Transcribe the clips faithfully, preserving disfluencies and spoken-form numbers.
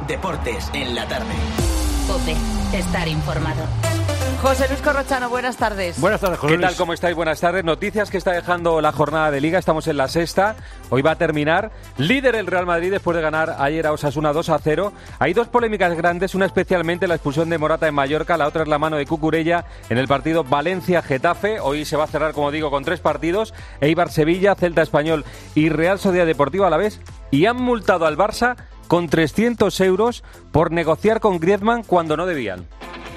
Deportes en la tarde. COPE, estar informado. José Luis Corrochano, buenas tardes. Buenas tardes, José ¿Qué Luis. tal? ¿Cómo estáis? Buenas tardes. Noticias que está dejando la jornada de Liga. Estamos en la sexta. Hoy va a terminar. Líder el Real Madrid después de ganar ayer a Osasuna dos a cero. Hay dos polémicas grandes, una especialmente la expulsión de Morata en Mallorca, la otra es la mano de Cucurella en el partido Valencia-Getafe. Hoy se va a cerrar, como digo, con tres partidos: Eibar-Sevilla, Celta Español y Real Sociedad Deportiva Alavés. Y han multado al Barça con trescientos euros por negociar con Griezmann cuando no debían.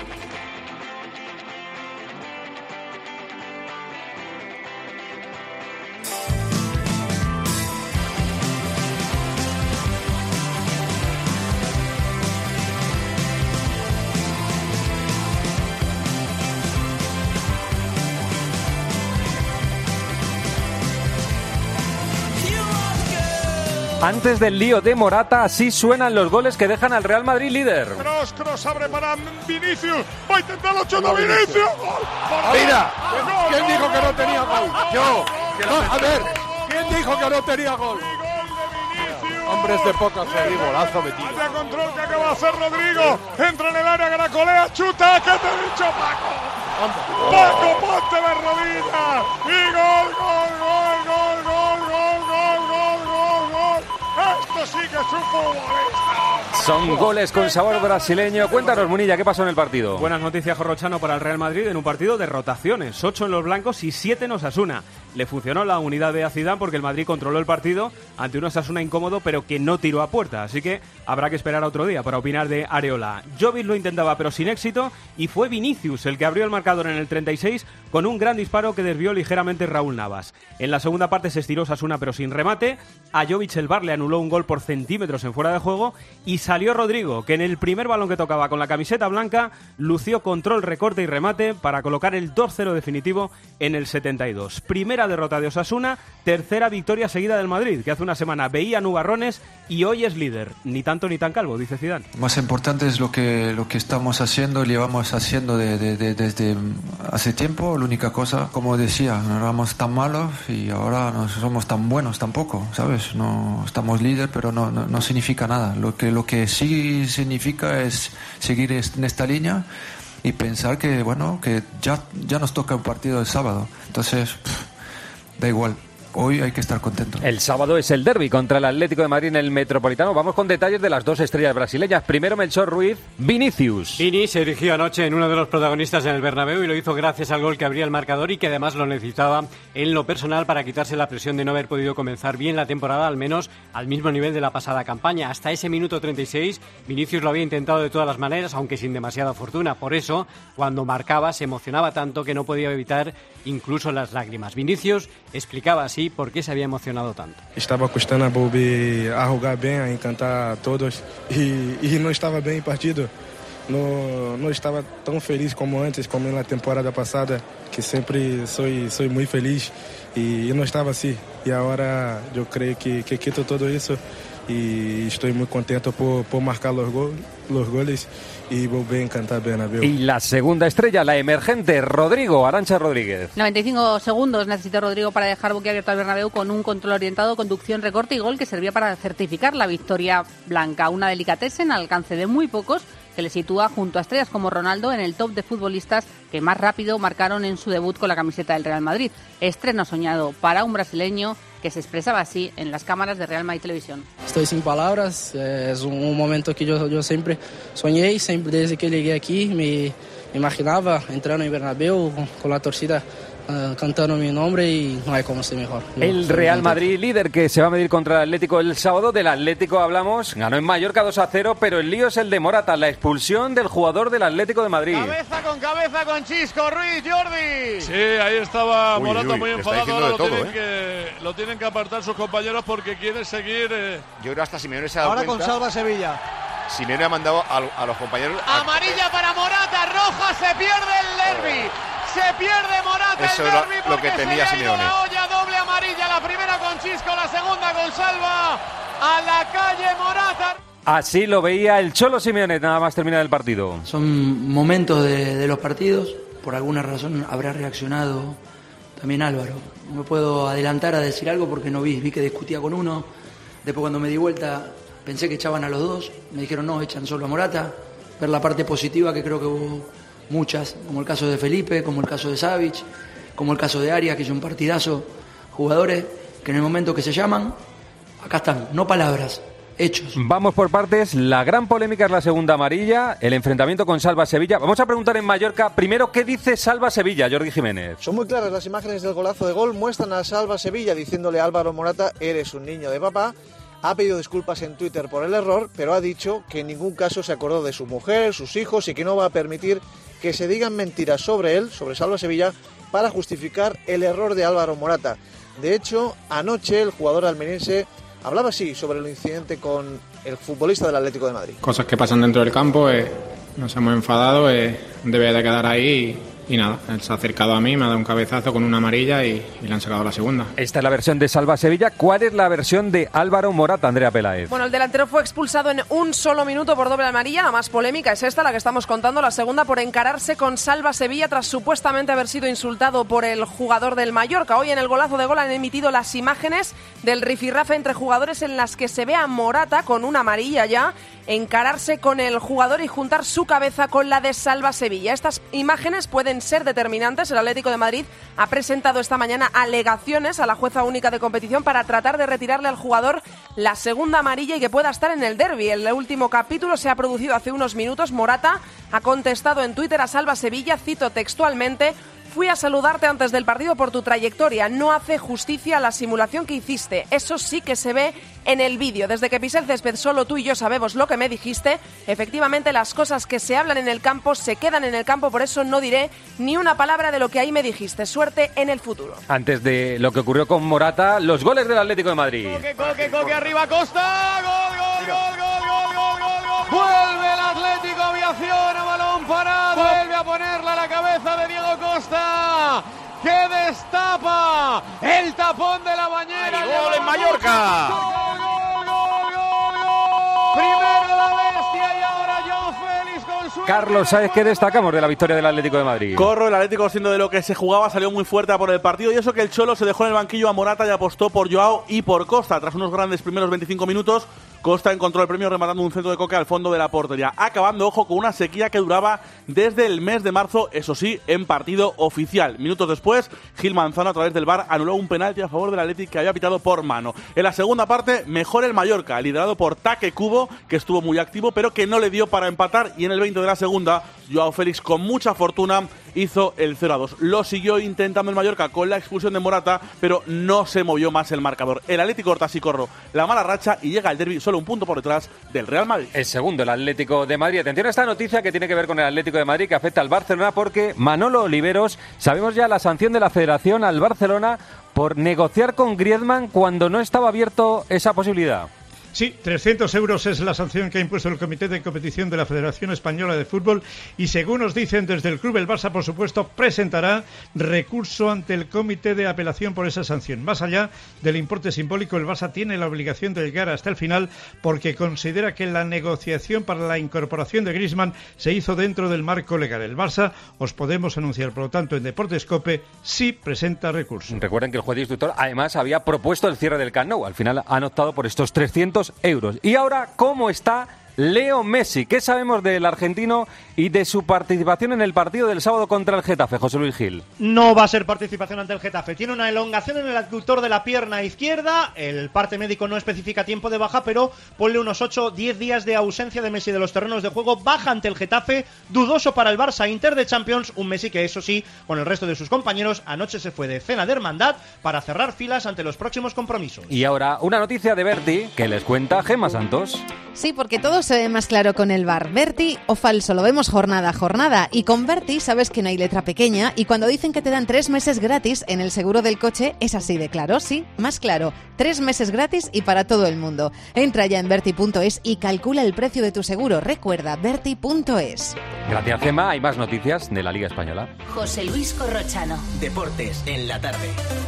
Antes del lío de Morata, así suenan los goles que dejan al Real Madrid líder. Cross, cross, abre para Vinicius. Va a intentar la chota Vinicius. Mira, ¿quién dijo que no tenía gol? Yo. A ver, ¿quién dijo que no tenía gol? Hombres de poca fe. Golazo metido. Vaya control que acaba de hacer Rodrigo. Entra en el área, garacolea, chuta. ¿Qué te he dicho, Paco? Paco, ponte de rodillas. Y gol, gol, gol, gol, gol, gol, gol, gol, gol, gol. Esto sí que es un futbolista. Son goles con sabor brasileño. Cuéntanos, Munilla, ¿qué pasó en el partido? Buenas noticias, Corrochano, para el Real Madrid en un partido de rotaciones. Ocho en los blancos y siete en Osasuna. Le funcionó la unidad de Zidane porque el Madrid controló el partido ante un Osasuna incómodo, pero que no tiró a puerta. Así que habrá que esperar a otro día para opinar de Areola. Jovic lo intentaba, pero sin éxito, y fue Vinicius el que abrió el marcador en el treinta y seis con un gran disparo que desvió ligeramente Raúl Navas. En la segunda parte se estiró Osasuna, pero sin remate. A Jovic el V A R le anuló un gol por centímetros en fuera de juego y salió Rodrigo, que en el primer balón que tocaba con la camiseta blanca lució control, recorte y remate para colocar el dos cero definitivo en el setenta y dos. Primera derrota de Osasuna, tercera victoria seguida del Madrid, que hace una semana veía nubarrones y hoy es líder. Ni tanto ni tan calvo, dice Zidane. Más importante es lo que, lo que estamos haciendo, llevamos haciendo de, de, de, desde hace tiempo. La única cosa, como decía, no éramos tan malos y ahora no somos tan buenos tampoco, ¿sabes? No estamos líder, pero no, no, no significa nada. Lo que, lo que sí significa es seguir en esta línea y pensar que, bueno, que ya, ya nos toca un partido el sábado. Entonces, pff, da igual. Hoy hay que estar contentos. El sábado es el derbi contra el Atlético de Madrid en el Metropolitano. Vamos con detalles de las dos estrellas brasileñas. Primero Melchor Ruiz, Vinicius. Vini se erigió anoche en uno de los protagonistas en el Bernabéu y lo hizo gracias al gol que abría el marcador y que además lo necesitaba en lo personal para quitarse la presión de no haber podido comenzar bien la temporada, al menos al mismo nivel de la pasada campaña. Hasta ese minuto treinta y seis, Vinicius lo había intentado de todas las maneras, aunque sin demasiada fortuna. Por eso, cuando marcaba, se emocionaba tanto que no podía evitar incluso las lágrimas. Vinicius explicaba así por qué se había emocionado tanto. Estaba costando a volver a jugar bien, a encantar a todos y, y no estaba bien el partido. No, no estaba tan feliz como antes, como en la temporada pasada, que siempre soy, soy muy feliz y no estaba así. Y ahora yo creo que, que quito todo eso y estoy muy contento por, por marcar los, gol, los goles y volver a encantar Bernabéu. Y la segunda estrella, la emergente, Rodrigo, Arantxa Rodríguez. noventa y cinco segundos necesitó Rodrigo para dejar boquiabierto al Bernabéu con un control orientado, conducción, recorte y gol que servía para certificar la victoria blanca. Una delicatessen al alcance de muy pocos que le sitúa junto a estrellas como Ronaldo en el top de futbolistas que más rápido marcaron en su debut con la camiseta del Real Madrid. Estreno soñado para un brasileño que se expresaba así en las cámaras de Real Madrid Televisión. Estoy sin palabras, es un momento que yo, yo siempre soñé, siempre desde que llegué aquí me imaginaba entrando en Bernabéu con, con la torcida uh, cantando mi nombre y no hay como ser mejor. Yo el Real Madrid líder que se va a medir contra el Atlético el sábado. Del Atlético hablamos, ganó en Mallorca dos a cero, pero el lío es el de Morata, la expulsión del jugador del Atlético de Madrid. Cabeza con cabeza con Chisco Ruiz, Jordi. Sí, ahí estaba uy, Morata uy, muy enfadado. Ahora lo, todo, tienen ¿eh? que, lo tienen que apartar sus compañeros porque quiere seguir. Eh... Yo creo hasta Simeone se ha dado Ahora cuenta. con Salva Sevilla. Simeone ha mandado a, a los compañeros. Amarilla para Morata, roja, se pierde el derbi. Se pierde Morata. Eso el era derbi lo que porque temía se le ha ido Simeone. la olla, doble amarilla, la primera con Chisco, la segunda con Salva. A la calle Morata. Así lo veía el Cholo Simeone nada más terminar el partido. Son momentos de, de los partidos, por alguna razón habrá reaccionado también Álvaro. No me puedo adelantar a decir algo porque no vi, vi que discutía con uno, después cuando me di vuelta pensé que echaban a los dos, me dijeron no, echan solo a Morata, ver la parte positiva que creo que hubo muchas, como el caso de Felipe, como el caso de Savic, como el caso de Arias, que hizo un partidazo, jugadores que en el momento que se llaman, acá están, no palabras, hechos. Vamos por partes. La gran polémica es la segunda amarilla, el enfrentamiento con Salva Sevilla. Vamos a preguntar en Mallorca primero qué dice Salva Sevilla, Jordi Jiménez. Son muy claras las imágenes del golazo de gol, muestran a Salva Sevilla diciéndole a Álvaro Morata, eres un niño de papá. Ha pedido disculpas en Twitter por el error, pero ha dicho que en ningún caso se acordó de su mujer, sus hijos y que no va a permitir que se digan mentiras sobre él, sobre Salva Sevilla, para justificar el error de Álvaro Morata. De hecho, anoche el jugador almeriense hablaba así sobre el incidente con el futbolista del Atlético de Madrid. Cosas que pasan dentro del campo, eh, nos hemos enfadado, eh, debe de quedar ahí y, y nada, él se ha acercado a mí, me ha dado un cabezazo con una amarilla y, y le han sacado la segunda. Esta es la versión de Salva Sevilla. ¿Cuál es la versión de Álvaro Morata, Andrea Peláez? Bueno, el delantero fue expulsado en un solo minuto por doble amarilla. La más polémica es esta, la que estamos contando, la segunda por encararse con Salva Sevilla tras supuestamente haber sido insultado por el jugador del Mallorca. Hoy en el golazo de gol han emitido las imágenes del rifirrafe entre jugadores en las que se ve a Morata con una amarilla ya encararse con el jugador y juntar su cabeza con la de Salva Sevilla. Estas imágenes pueden ser determinantes. El Atlético de Madrid ha presentado esta mañana alegaciones a la jueza única de competición para tratar de retirarle al jugador la segunda amarilla y que pueda estar en el derbi. El último capítulo se ha producido hace unos minutos. Morata ha contestado en Twitter a Salva Sevilla, cito textualmente: fui a saludarte antes del partido por tu trayectoria. No hace justicia a la simulación que hiciste. Eso sí que se ve en el vídeo. Desde que pisé el césped solo tú y yo sabemos lo que me dijiste. Efectivamente, las cosas que se hablan en el campo se quedan en el campo. Por eso no diré ni una palabra de lo que ahí me dijiste. Suerte en el futuro. Antes de lo que ocurrió con Morata, los goles del Atlético de Madrid. Coque, coque, coque, arriba Costa. Gol, gol, gol, gol, gol, gol, gol, gol. Vuelve el Atlético Aviación a balón parado. Vuelve a ponerla a la cabeza de Diego Costa, que destapa el tapón de la bañera. ¡Ay, gol en Mallorca! ¡Gol, gol, gol, gol, gol! Primero la bestia y ahora Joao Félix con su... Carlos, ¿sabes qué destacamos de la victoria del Atlético de Madrid? Corro, el Atlético, siendo de lo que se jugaba, salió muy fuerte a por el partido, y eso que el Cholo se dejó en el banquillo a Morata y apostó por Joao y por Costa. Tras unos grandes primeros veinticinco minutos, Costa encontró el premio rematando un centro de Coque al fondo de la portería, acabando, ojo, con una sequía que duraba desde el mes de marzo, eso sí, en partido oficial. Minutos después, Gil Manzano, a través del V A R, anuló un penalti a favor del Athletic que había pitado por mano. En la segunda parte, mejor el Mallorca, liderado por Taque Kubo, que estuvo muy activo, pero que no le dio para empatar, y en el veinte de la segunda, Joao Félix, con mucha fortuna, hizo el cero a dos. Lo siguió intentando el Mallorca con la expulsión de Morata, pero no se movió más el marcador. El Atlético corta así corro la mala racha y llega al derbi solo un punto por detrás del Real Madrid. El segundo, el Atlético de Madrid. Atención a esta noticia que tiene que ver con el Atlético de Madrid, que afecta al Barcelona, porque Manolo Oliveros, sabemos ya la sanción de la Federación al Barcelona por negociar con Griezmann cuando no estaba abierto esa posibilidad. Sí, trescientos euros es la sanción que ha impuesto el Comité de Competición de la Federación Española de Fútbol, y según nos dicen desde el club, el Barça, por supuesto, presentará recurso ante el Comité de Apelación por esa sanción. Más allá del importe simbólico, el Barça tiene la obligación de llegar hasta el final porque considera que la negociación para la incorporación de Griezmann se hizo dentro del marco legal. El Barça, os podemos anunciar, por lo tanto, en Deportes COPE, sí presenta recurso. Recuerden que el juez instructor además había propuesto el cierre del Camp Nou. Al final han optado por estos trescientos euros. Y ahora, ¿cómo está Leo Messi? ¿Qué sabemos del argentino y de su participación en el partido del sábado contra el Getafe, José Luis Gil? No va a ser participación ante el Getafe. Tiene una elongación en el abductor de la pierna izquierda. El parte médico no especifica tiempo de baja, pero ponle unos ocho o diez días de ausencia de Messi de los terrenos de juego. Baja ante el Getafe, dudoso para el Barça Inter de Champions. Un Messi que, eso sí, con el resto de sus compañeros, anoche se fue de cena de hermandad para cerrar filas ante los próximos compromisos. Y ahora, una noticia de Berti que les cuenta Gemma Santos. Sí, porque todo se ve más claro con el V A R. Berti o falso, lo vemos jornada a jornada. Y con Berti sabes que no hay letra pequeña, y cuando dicen que te dan tres meses gratis en el seguro del coche, es así de claro, sí, más claro. Tres meses gratis y para todo el mundo. Entra ya en Berti punto es y calcula el precio de tu seguro. Recuerda, Berti punto es. Gracias, Gemma. Hay más noticias de la Liga Española. José Luis Corrochano. Deportes en la tarde.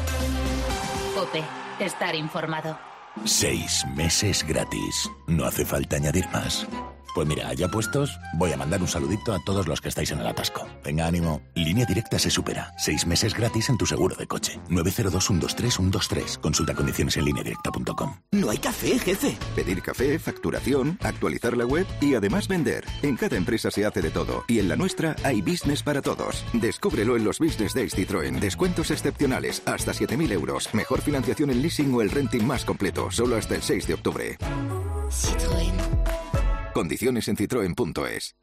COPE. Estar informado. Seis meses gratis. No hace falta añadir más. Pues mira, allá puestos, voy a mandar un saludito a todos los que estáis en el atasco. Venga, ánimo. Línea Directa se supera. Seis meses gratis en tu seguro de coche. nueve cero dos, uno dos tres, uno dos tres. Consulta condiciones en línea directa punto com. No hay café, jefe. Pedir café, facturación, actualizar la web y además vender. En cada empresa se hace de todo. Y en la nuestra hay business para todos. Descúbrelo en los Business Days Citroën. Descuentos excepcionales. Hasta siete mil euros. Mejor financiación en leasing o el renting más completo. Solo hasta el seis de octubre. Citroën. Condiciones en citroen punto es.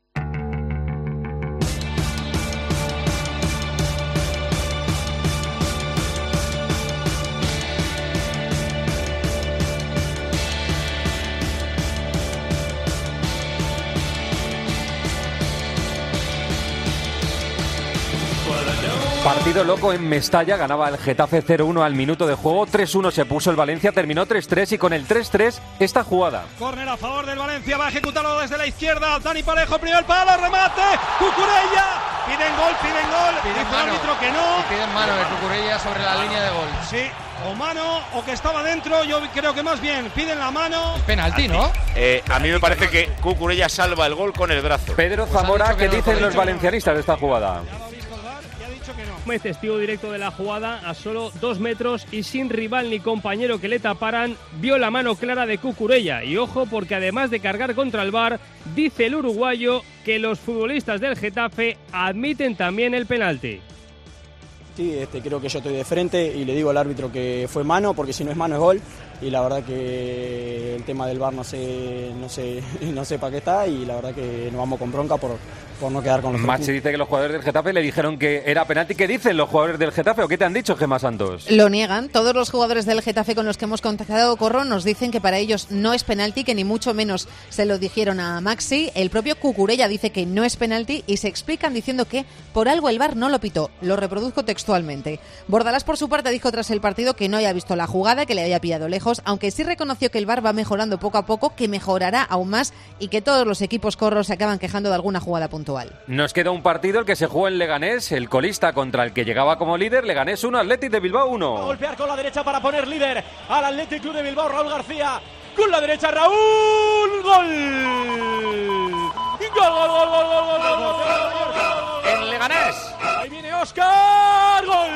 Partido loco en Mestalla, ganaba el Getafe cero uno al minuto de juego, tres uno se puso el Valencia, terminó tres tres y con el tres tres esta jugada. Córner a favor del Valencia, va a ejecutarlo desde la izquierda, Dani Parejo, primer palo, remate, Cucurella, piden gol, piden gol, piden dice mano, el árbitro que no. Y piden mano de Cucurella sobre la línea de gol. Sí, o mano o que estaba dentro, yo creo que más bien piden la mano. Penalti, ¿no? Eh, a mí me parece que Cucurella salva el gol con el brazo. Pedro Zamora, pues ¿qué dicen los valencianistas de esta jugada? Es testigo directo de la jugada, a solo dos metros y sin rival ni compañero que le taparan, vio la mano clara de Cucurella. Y ojo, porque además de cargar contra el V A R, dice el uruguayo que los futbolistas del Getafe admiten también el penalti. Sí, este, creo que yo estoy de frente y le digo al árbitro que fue mano, porque si no es mano es gol. Y la verdad que el tema del V A R no sé, no sé, no sé para qué está, y la verdad que nos vamos con bronca por, por no quedar con los Maxi dice que los jugadores del Getafe le dijeron que era penalti. ¿Qué dicen los jugadores del Getafe o qué te han dicho, Gemma Santos? Lo niegan. Todos los jugadores del Getafe con los que hemos contactado, Corro, nos dicen que para ellos no es penalti, que ni mucho menos se lo dijeron a Maxi. El propio Cucurella dice que no es penalti y se explican diciendo que por algo el V A R no lo pitó. Lo reproduzco textualmente. Bordalás, por su parte, dijo tras el partido que no había visto la jugada, que le había pillado lejos, aunque sí reconoció que el V A R va mejorando poco a poco, que mejorará aún más y que todos los equipos corros se acaban quejando de alguna jugada puntual. Nos queda un partido, el que se jugó en Leganés, el colista contra el que llegaba como líder, Leganés uno, Athletic de Bilbao uno. A golpear con la derecha para poner líder al Athletic Club de Bilbao, Raúl García. Con la derecha, Raúl, gol. Gol, gol, gol, gol, gol, gol, gol, gol. En Leganés. Ahí viene Óscar, gol.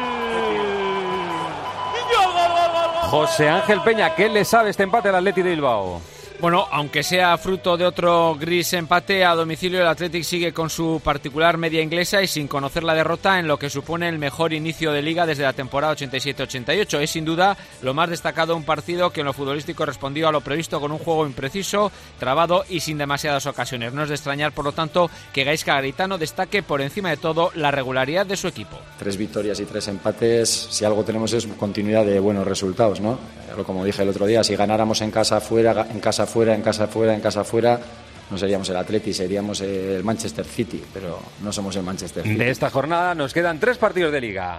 José Ángel Peña, ¿qué le sabe este empate al Athletic de Bilbao? Bueno, aunque sea fruto de otro gris empate a domicilio, el Athletic sigue con su particular media inglesa y sin conocer la derrota en lo que supone el mejor inicio de liga desde la temporada ochenta y siete ochenta y ocho. Es sin duda lo más destacado, un partido que en lo futbolístico respondió a lo previsto con un juego impreciso, trabado y sin demasiadas ocasiones. No es de extrañar, por lo tanto, que Gaizka Garitano destaque por encima de todo la regularidad de su equipo. Tres victorias y tres empates, si algo tenemos es continuidad de buenos resultados, ¿no? Como dije el otro día, si ganáramos en casa fuera, en casa fuera, en casa fuera, en casa fuera, no seríamos el Atleti, seríamos el Manchester City, pero no somos el Manchester City. De esta jornada nos quedan tres partidos de Liga.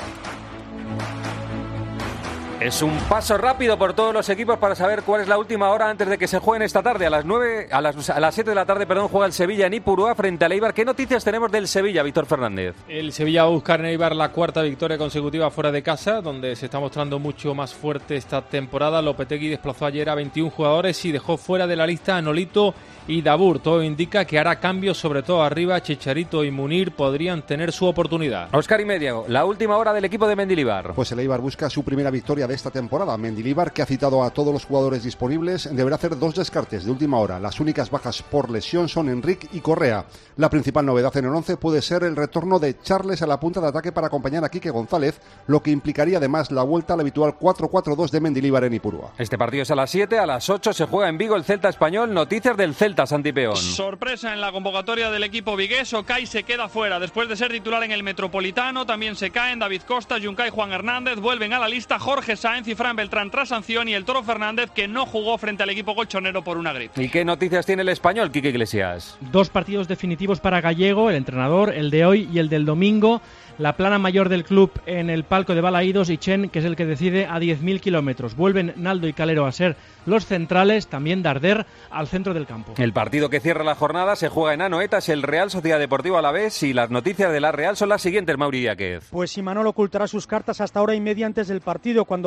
Es un paso rápido por todos los equipos para saber cuál es la última hora antes de que se jueguen esta tarde. A las nueve, a las, a las siete de la tarde, perdón, juega el Sevilla en Ipurúa frente al Eibar. ¿Qué noticias tenemos del Sevilla, Víctor Fernández? El Sevilla va a buscar en Eibar la cuarta victoria consecutiva fuera de casa, donde se está mostrando mucho más fuerte esta temporada. Lopetegui desplazó ayer a veintiún jugadores y dejó fuera de la lista a Nolito y Dabur. Todo indica que hará cambios, sobre todo arriba. Chicharito y Munir podrían tener su oportunidad. Óscar y medio, la última hora del equipo de Mendilibar. Pues el Eibar busca su primera victoria de esta temporada. Mendilibar, que ha citado a todos los jugadores disponibles, deberá hacer dos descartes de última hora. Las únicas bajas por lesión son Enric y Correa. La principal novedad en el once puede ser el retorno de Charles a la punta de ataque para acompañar a Quique González, lo que implicaría además la vuelta al habitual cuatro cuatro dos de Mendilibar en Ipurúa. Este partido es a las siete, a las ocho se juega en Vigo el Celta Español. Noticias del Celta, Santi Peón. Sorpresa en la convocatoria del equipo vigués. Okai se queda fuera después de ser titular en el Metropolitano. También se caen David Costa, Juncay, Juan Hernández. Vuelven a la lista Jorge Sáenz y Fran Beltrán tras sanción, y el Toro Fernández, que no jugó frente al equipo colchonero por una gripe. ¿Y qué noticias tiene el Español, Quique Iglesias? Dos partidos definitivos para Gallego, el entrenador, el de hoy y el del domingo. La plana mayor del club en el palco de Balaídos y Chen, que es el que decide, a diez mil kilómetros. Vuelven Naldo y Calero a ser los centrales, también Darder al centro del campo. El partido que cierra la jornada se juega en Anoetas, el Real Sociedad Deportiva Alavés, y las noticias de la Real son las siguientes, Mauri Díaz. Pues Imanol ocultará sus cartas hasta hora y media antes del partido, cuando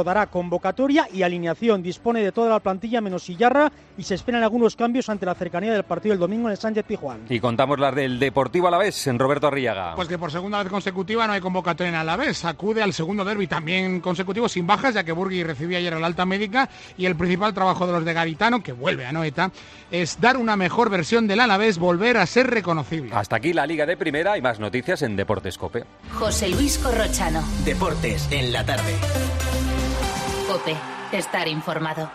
dará convocatoria y alineación. Dispone de toda la plantilla menos Illarra y se esperan algunos cambios ante la cercanía del partido del domingo en el Sánchez-Pizjuán. Y contamos las del Deportivo Alavés en Roberto Arriaga. Pues que por segunda vez consecutiva no hay convocatoria en Alavés. Acude al segundo derbi también consecutivo sin bajas, ya que Burgui recibía ayer la alta médica, y el principal trabajo de los de Garitano, que vuelve a Noeta, es dar una mejor versión del Alavés, volver a ser reconocible. Hasta aquí la Liga de Primera y más noticias en Deportes COPE. José Luis Corrochano. Deportes en la tarde. COPE. Estar informado.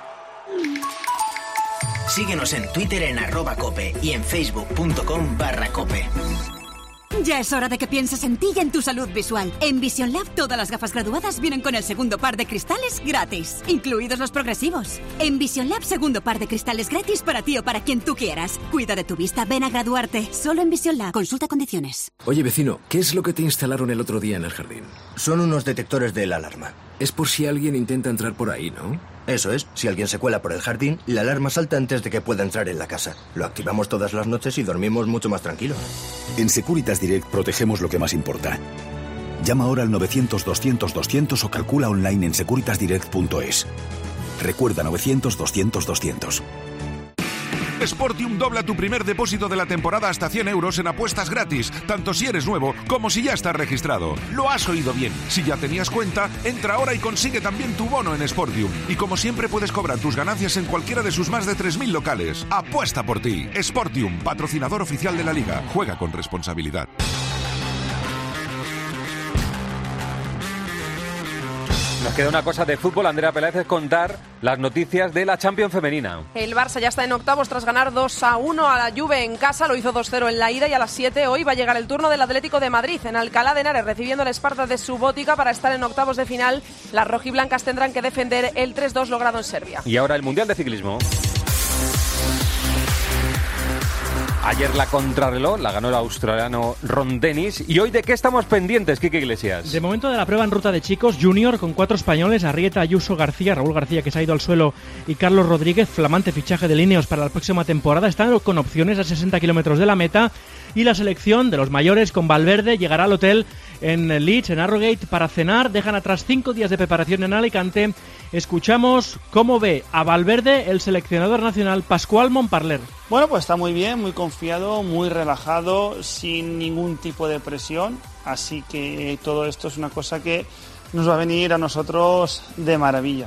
Síguenos en Twitter en arroba cope y en facebook.com barra cope. Ya es hora de que pienses en ti y en tu salud visual. En Vision Lab todas las gafas graduadas vienen con el segundo par de cristales gratis, incluidos los progresivos. En Vision Lab segundo par de cristales gratis para ti o para quien tú quieras. Cuida de tu vista, ven a graduarte. Solo en Vision Lab. Consulta condiciones. Oye vecino, ¿qué es lo que te instalaron el otro día en el jardín? Son unos detectores de la alarma. Es por si alguien intenta entrar por ahí, ¿no? Eso es, si alguien se cuela por el jardín, la alarma salta antes de que pueda entrar en la casa. Lo activamos todas las noches y dormimos mucho más tranquilos. En Securitas Direct protegemos lo que más importa. Llama ahora al novecientos doscientos doscientos o calcula online en securitas direct punto es. Recuerda novecientos doscientos doscientos. Sportium dobla tu primer depósito de la temporada hasta cien euros en apuestas gratis, tanto si eres nuevo como si ya estás registrado. Lo has oído bien. Si ya tenías cuenta, entra ahora y consigue también tu bono en Sportium. Y como siempre puedes cobrar tus ganancias en cualquiera de sus más de tres mil locales. Apuesta por ti. Sportium, patrocinador oficial de la Liga. Juega con responsabilidad. Nos queda una cosa de fútbol, Andrea Peláez, es contar las noticias de la Champions femenina. El Barça ya está en octavos tras ganar dos a uno a la Juve en casa, lo hizo dos cero en la ida, y a las siete hoy va a llegar el turno del Atlético de Madrid en Alcalá de Henares, recibiendo el Sparta de Subotica para estar en octavos de final. Las rojiblancas tendrán que defender el tres dos logrado en Serbia. Y ahora el Mundial de Ciclismo. Ayer la contrarreloj la ganó el australiano Ron Dennis. ¿Y hoy de qué estamos pendientes, Quique Iglesias? De momento de la prueba en ruta de chicos junior con cuatro españoles, Arrieta, Ayuso, García, Raúl García, que se ha ido al suelo, y Carlos Rodríguez, flamante fichaje de Ineos para la próxima temporada. Están con opciones a sesenta kilómetros de la meta. Y la selección de los mayores con Valverde llegará al hotel en Leeds, en Harrogate, para cenar. Dejan atrás cinco días de preparación en Alicante. Escuchamos cómo ve a Valverde el seleccionador nacional Pascual Montparler. Bueno, pues está muy bien, muy confiado, muy relajado, sin ningún tipo de presión. Así que todo esto es una cosa que nos va a venir a nosotros de maravilla.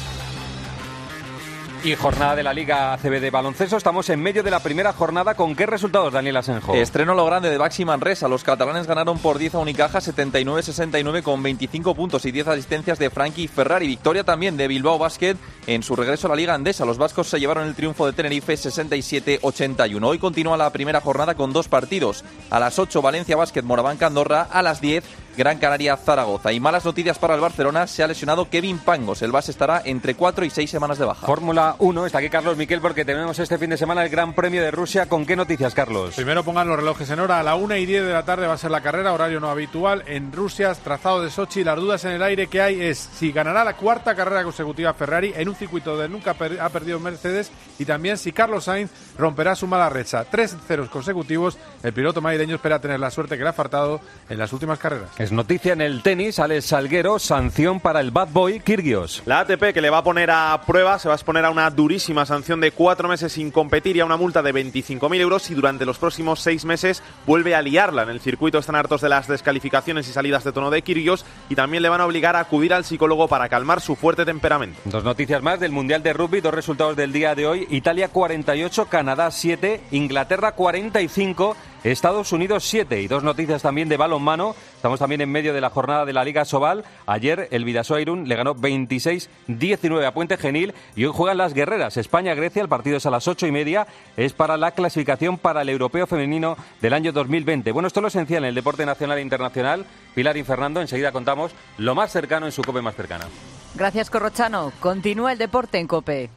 Y jornada de la Liga A C B de baloncesto. Estamos en medio de la primera jornada. ¿Con qué resultados, Daniel Asenjo? Estreno lo grande de Baxi Manresa. Los catalanes ganaron por diez a Unicaja, setenta y nueve sesenta y nueve, con veinticinco puntos y diez asistencias de Frankie Ferrari. Victoria también de Bilbao Basket en su regreso a la Liga Andesa. Los vascos se llevaron el triunfo de Tenerife sesenta y siete ochenta y uno. Hoy continúa la primera jornada con dos partidos. A las ocho, Valencia Basket Moraván Andorra. A las diez, Gran Canaria Zaragoza. Y malas noticias para el Barcelona, se ha lesionado Kevin Pangos. El base estará entre cuatro y seis semanas de baja. Fórmula uno, está aquí Carlos Miquel porque tenemos este fin de semana el Gran Premio de Rusia. ¿Con qué noticias, Carlos? Primero pongan los relojes en hora. A la una y diez de la tarde va a ser la carrera, horario no habitual en Rusia, trazado de Sochi. Las dudas en el aire que hay es si ganará la cuarta carrera consecutiva Ferrari en un circuito donde nunca ha perdido Mercedes, y también si Carlos Sainz romperá su mala racha. Tres ceros consecutivos. El piloto madrileño espera tener la suerte que le ha faltado en las últimas carreras. Es noticia en el tenis, Alex Salguero, sanción para el bad boy Kyrgios. La A T P, que le va a poner a prueba, se va a exponer a una durísima sanción de cuatro meses sin competir y a una multa de veinticinco mil euros si durante los próximos seis meses vuelve a liarla. En el circuito están hartos de las descalificaciones y salidas de tono de Kyrgios, y también le van a obligar a acudir al psicólogo para calmar su fuerte temperamento. Dos noticias más del Mundial de Rugby, dos resultados del día de hoy. Italia cuarenta y ocho, Canadá siete, Inglaterra cuarenta y cinco, Estados Unidos siete. Y dos noticias también de balonmano. Estamos también en medio de la jornada de la Liga Sobal. Ayer el Bidasoa Irún le ganó veintiséis diecinueve a Puente Genil, y hoy juegan las guerreras España-Grecia. El partido es a las ocho y media. Es para la clasificación para el Europeo Femenino del año dos mil veinte. Bueno, esto es lo esencial en el deporte nacional e internacional. Pilar y Fernando, enseguida contamos lo más cercano en su COPE más cercana. Gracias, Corrochano. Continúa el deporte en COPE.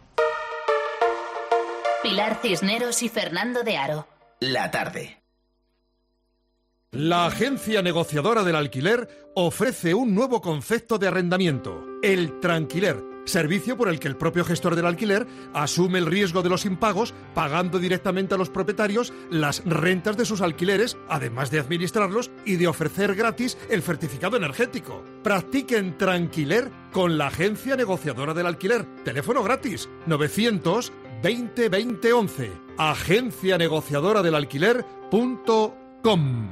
Pilar Cisneros y Fernando de Aro. La tarde. La agencia negociadora del alquiler ofrece un nuevo concepto de arrendamiento, el tranquiler, Servicio por el que el propio gestor del alquiler asume el riesgo de los impagos, pagando directamente a los propietarios las rentas de sus alquileres, además de administrarlos y de ofrecer gratis el certificado energético. Practiquen Tranquiler con la agencia negociadora del alquiler. Teléfono gratis novecientos veinte veinte once. agencia negociadora del alquiler punto com.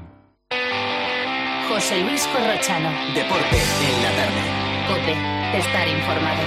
José Luis Corrochano. Deporte en la tarde. COPE. Estar informado.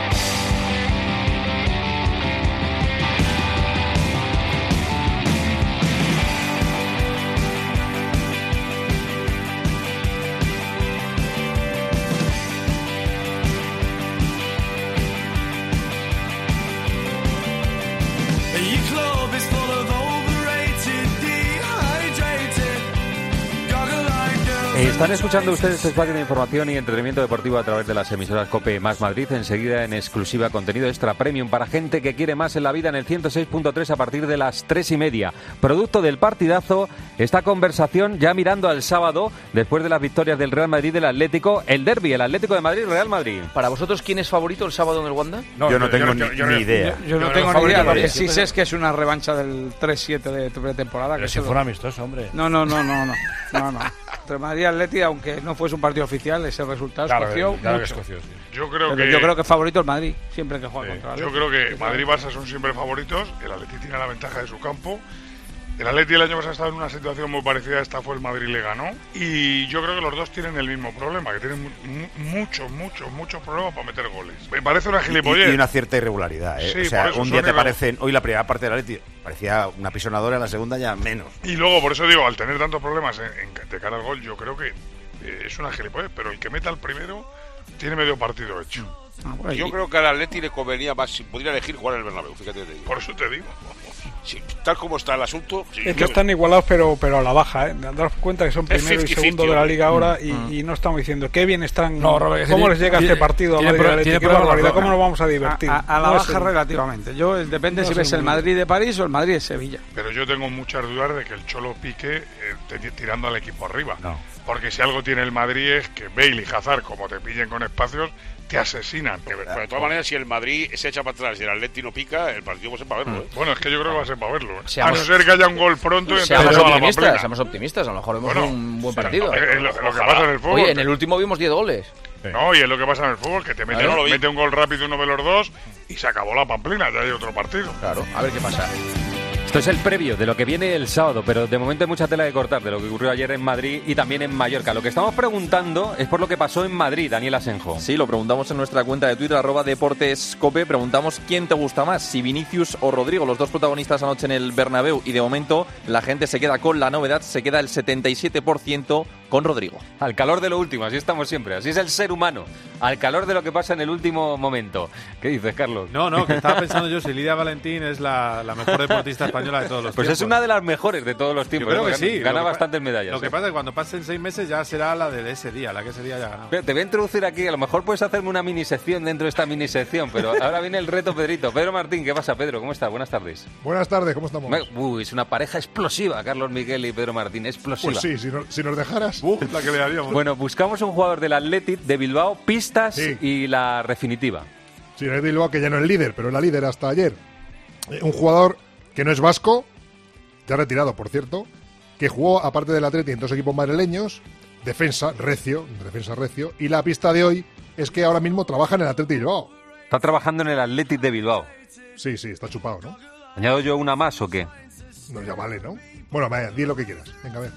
Están escuchando ustedes este espacio de información y entretenimiento deportivo a través de las emisoras COPE más Madrid. Enseguida en exclusiva contenido extra premium para gente que quiere más en la vida en el ciento seis punto tres a partir de las tres y media. Producto del partidazo, esta conversación ya mirando al sábado después de las victorias del Real Madrid y del Atlético, el derbi, el Atlético de Madrid-Real Madrid. ¿Para vosotros quién es favorito el sábado en el Wanda? No, yo no tengo yo, yo, yo, ni, ni idea. Yo, yo no yo tengo ni idea. Lo que sí sé es que es una revancha del tres siete de pretemporada. Pero que si fue un amistoso, hombre. No, no, no, no, no. no, no. Entre Madrid y Atleti, aunque no fuese un partido oficial, ese resultado claro, escoció claro mucho. Que escoció, sí. Yo creo Pero que yo creo que favorito el Madrid, siempre que juega sí. contra el Yo Atleti. creo que Madrid y Barça son siempre favoritos. El Atleti tiene la ventaja de su campo. El Atleti el año pasado estaba en una situación muy parecida a esta, fue el Madrid le ganó. Y yo creo que los dos tienen el mismo problema, que tienen mu muchos, muchos, muchos problemas para meter goles. Me parece una gilipollez. Y, y una cierta irregularidad, ¿eh? Sí, o sea, un día te irregul... parecen, hoy la primera parte del Atleti parecía una pisonadora, la segunda ya menos. Y luego, por eso digo, al tener tantos problemas en, en, de cara al gol, yo creo que eh, es una gilipollez, pero el que meta el primero tiene medio partido hecho. Ah, bueno, yo y... creo que al Atleti le convenía más, si pudiera elegir, jugar en el Bernabéu, fíjate. Te digo. Por eso te digo. Sí, tal como está el asunto. Sí, es que están igualados, pero pero a la baja, ¿eh? Daros cuenta que son primero y segundo de la liga ahora y, mm. y no estamos diciendo qué bien están. No, Robert, ¿cómo les llega tiene, este partido a Madrid Atleti? Qué barbaridad, ¿cómo nos vamos a divertir? A, a, a la no baja es, relativamente. Yo depende no si ves el Madrid de París o el Madrid de Sevilla. Pero yo tengo muchas dudas de que el Cholo pique eh, tirando al equipo arriba. No. Porque si algo tiene el Madrid es que Bale y Hazard, como te pillen con espacios, te asesinan. Pero, pero de todas maneras, si el Madrid se echa para atrás y el Atleti no pica, el partido va a ser para verlo. ¿eh? Bueno, es que yo creo que va a ser para verlo. ¿eh? Seamos, a no ser que haya un gol pronto. Y seamos optimistas, seamos optimistas. A lo mejor vemos bueno, un buen partido. O sea, es lo, lo que pasa en el fútbol. Oye, en el último vimos diez goles. Sí. No, y es lo que pasa en el fútbol, que te mete, no mete un gol rápido uno de los dos y se acabó la pamplina, ya hay otro partido. Claro, a ver qué pasa. Esto es el previo de lo que viene el sábado, pero de momento hay mucha tela de cortar de lo que ocurrió ayer en Madrid y también en Mallorca. Lo que estamos preguntando es por lo que pasó en Madrid, Daniel Asenjo. Sí, lo preguntamos en nuestra cuenta de Twitter, arroba deportescope. Preguntamos quién te gusta más, si Vinicius o Rodrigo, los dos protagonistas anoche en el Bernabéu. Y de momento la gente se queda con la novedad, se queda el setenta y siete por ciento con Rodrigo. Al calor de lo último, así estamos siempre, así es el ser humano, al calor de lo que pasa en el último momento. ¿Qué dices, Carlos? No, no, que estaba pensando yo si Lidia Valentín es la, la mejor deportista española de todos los pues tiempos. Pues es una de las mejores de todos los tiempos. Yo creo que sí. Gana bastantes medallas. Lo que ¿eh? pasa es que cuando pasen seis meses ya será la de ese día, la que ese día ya ha ganado. Pero te voy a introducir aquí, a lo mejor puedes hacerme una mini sección dentro de esta mini sección, pero ahora viene el reto, Pedrito. Pedro Martín, ¿qué pasa, Pedro? ¿Cómo estás? Buenas tardes. Buenas tardes, ¿cómo estamos? Uy, es una pareja explosiva, Carlos Miguel y Pedro Martín, explosiva. Pues sí, si, no, si nos dejaras, uh, la que le daríamos. Bueno, buscamos un jugador del Athletic de Bilbao, pistas sí. y la definitiva. Sí, el Bilbao que ya no es líder, pero era líder hasta ayer. Eh, un jugador que no es vasco, ya retirado, por cierto, que jugó, aparte del Athletic, en dos equipos madrileños, defensa, recio, defensa recio, y la pista de hoy es que ahora mismo trabaja en el Athletic Bilbao. Está trabajando en el Athletic de Bilbao. Sí, sí, está chupado, ¿no? ¿Añado yo una más o qué? No, ya vale, ¿no? Bueno, vaya, di lo que quieras. Venga, a ver.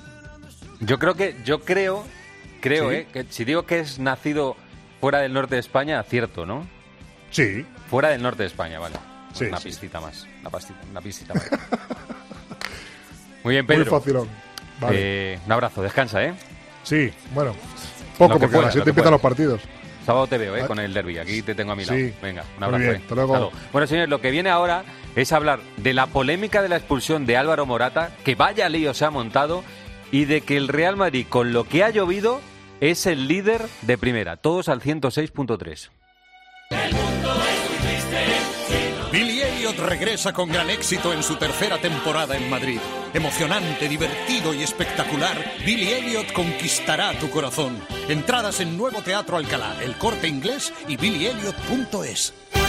Yo creo que, yo creo, creo, ¿Sí? ¿eh? Que si digo que es nacido fuera del norte de España, acierto, ¿no? Sí. Fuera del norte de España, vale. Sí, una sí. pistita más, una pastita, una pistita más. Muy bien, Pedro. Muy fácil. Vale. Eh, un abrazo, descansa, ¿eh? Sí, bueno, poco, porque pueda, a las siete empiezan los partidos. Sábado te veo, ¿eh? Con el derbi. Aquí te tengo a mi lado. Sí. Venga, un Muy abrazo. bien, ¿eh? hasta luego. Hasta luego. Bueno, señores, lo que viene ahora es hablar de la polémica de la expulsión de Álvaro Morata, que vaya lío se ha montado, y de que el Real Madrid, con lo que ha llovido, es el líder de primera. Todos al ciento seis punto tres. Billy Elliot regresa con gran éxito en su tercera temporada en Madrid. Emocionante, divertido y espectacular, Billy Elliot conquistará tu corazón. Entradas en Nuevo Teatro Alcalá, El Corte Inglés y billy elliot punto es.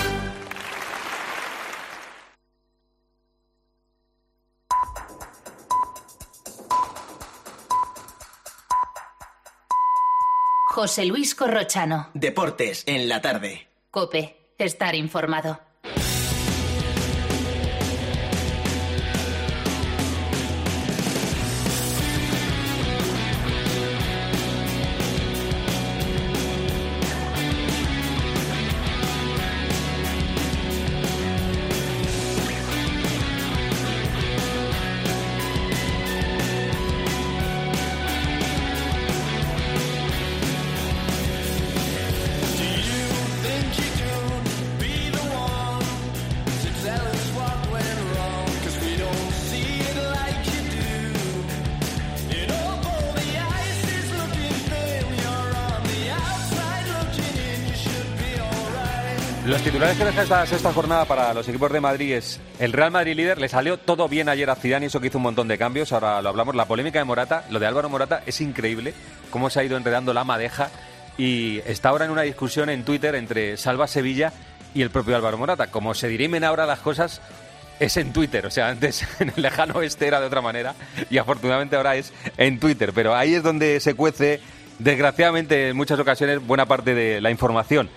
José Luis Corrochano. Deportes en la tarde. COPE. Estar informado. Los titulares que deja esta sexta jornada para los equipos de Madrid es el Real Madrid líder. Le salió todo bien ayer a Zidane y eso que hizo un montón de cambios. Ahora lo hablamos. La polémica de Morata, lo de Álvaro Morata es increíble cómo se ha ido enredando la madeja y está ahora en una discusión en Twitter entre Salva Sevilla y el propio Álvaro Morata. Como se dirimen ahora las cosas es en Twitter. O sea, antes en el lejano oeste era de otra manera y afortunadamente ahora es en Twitter. Pero ahí es donde se cuece, desgraciadamente, en muchas ocasiones buena parte de la información.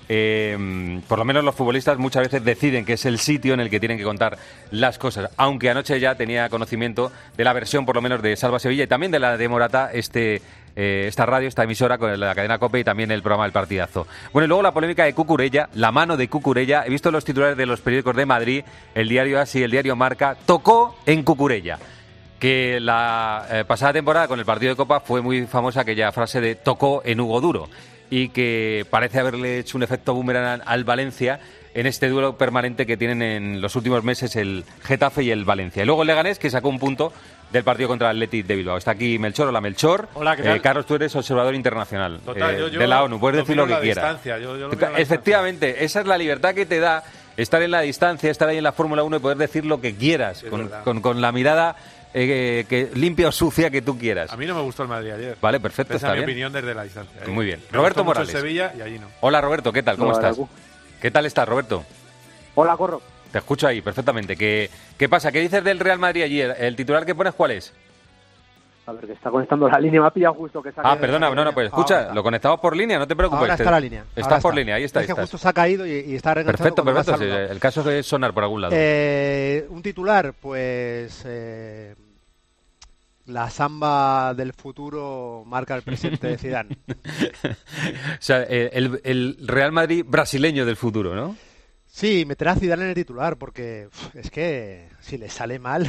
Eh, por lo menos los futbolistas muchas veces deciden que es el sitio en el que tienen que contar las cosas, aunque anoche ya tenía conocimiento de la versión por lo menos de Salva Sevilla y también de la de Morata, este, eh, esta radio, esta emisora con la cadena COPE y también el programa El Partidazo. Bueno, y luego la polémica de Cucurella, la mano de Cucurella. He visto los titulares de los periódicos de Madrid, el diario As y el diario Marca, tocó en Cucurella. Que la eh, pasada temporada con el partido de Copa fue muy famosa aquella frase de tocó en Hugo Duro, y que parece haberle hecho un efecto boomerang al Valencia en este duelo permanente que tienen en los últimos meses el Getafe y el Valencia. Y luego el Leganés, que sacó un punto del partido contra el Athletic de Bilbao. Está aquí Melchor. Hola, Melchor. Hola, ¿qué tal? Eh, Carlos, tú eres observador internacional Total, eh, yo, yo de la ONU. Puedes decir lo que quieras. Yo, yo lo Efectivamente, esa es la libertad que te da estar en la distancia, estar ahí en la Fórmula uno y poder decir lo que quieras, sí, con, con, con la mirada eh, que limpia o sucia que tú quieras. A mí no me gustó el Madrid ayer. Vale, perfecto, Esa está es mi bien. opinión desde la distancia. ¿eh? Muy bien. Me Roberto gustó mucho Morales. el Sevilla y allí no. Hola, Roberto, ¿qué tal? ¿Cómo Hola, estás? ¿Qué tal estás, Roberto? Hola, Corro. Te escucho ahí, perfectamente. ¿Qué, qué pasa? ¿Qué dices del Real Madrid ayer? ¿El titular que pones cuál es? A ver, que está conectando la línea, me ha pillado justo que saque. Ah, perdona, no, no, pues escucha, Ahora. lo conectamos por línea, no te preocupes. Ahora está la línea. Estás Ahora por está. línea, ahí está. Es que estás. justo se ha caído y, y está reenganchado. Perfecto, como me ha perfecto. Sí, saludado. el caso es sonar por algún lado. Eh, un titular, pues eh, la samba del futuro marca el presente de Zidane. O sea, el, el Real Madrid brasileño del futuro, ¿no? Sí, meterá a Zidane en el titular, porque uf, es que si le sale mal,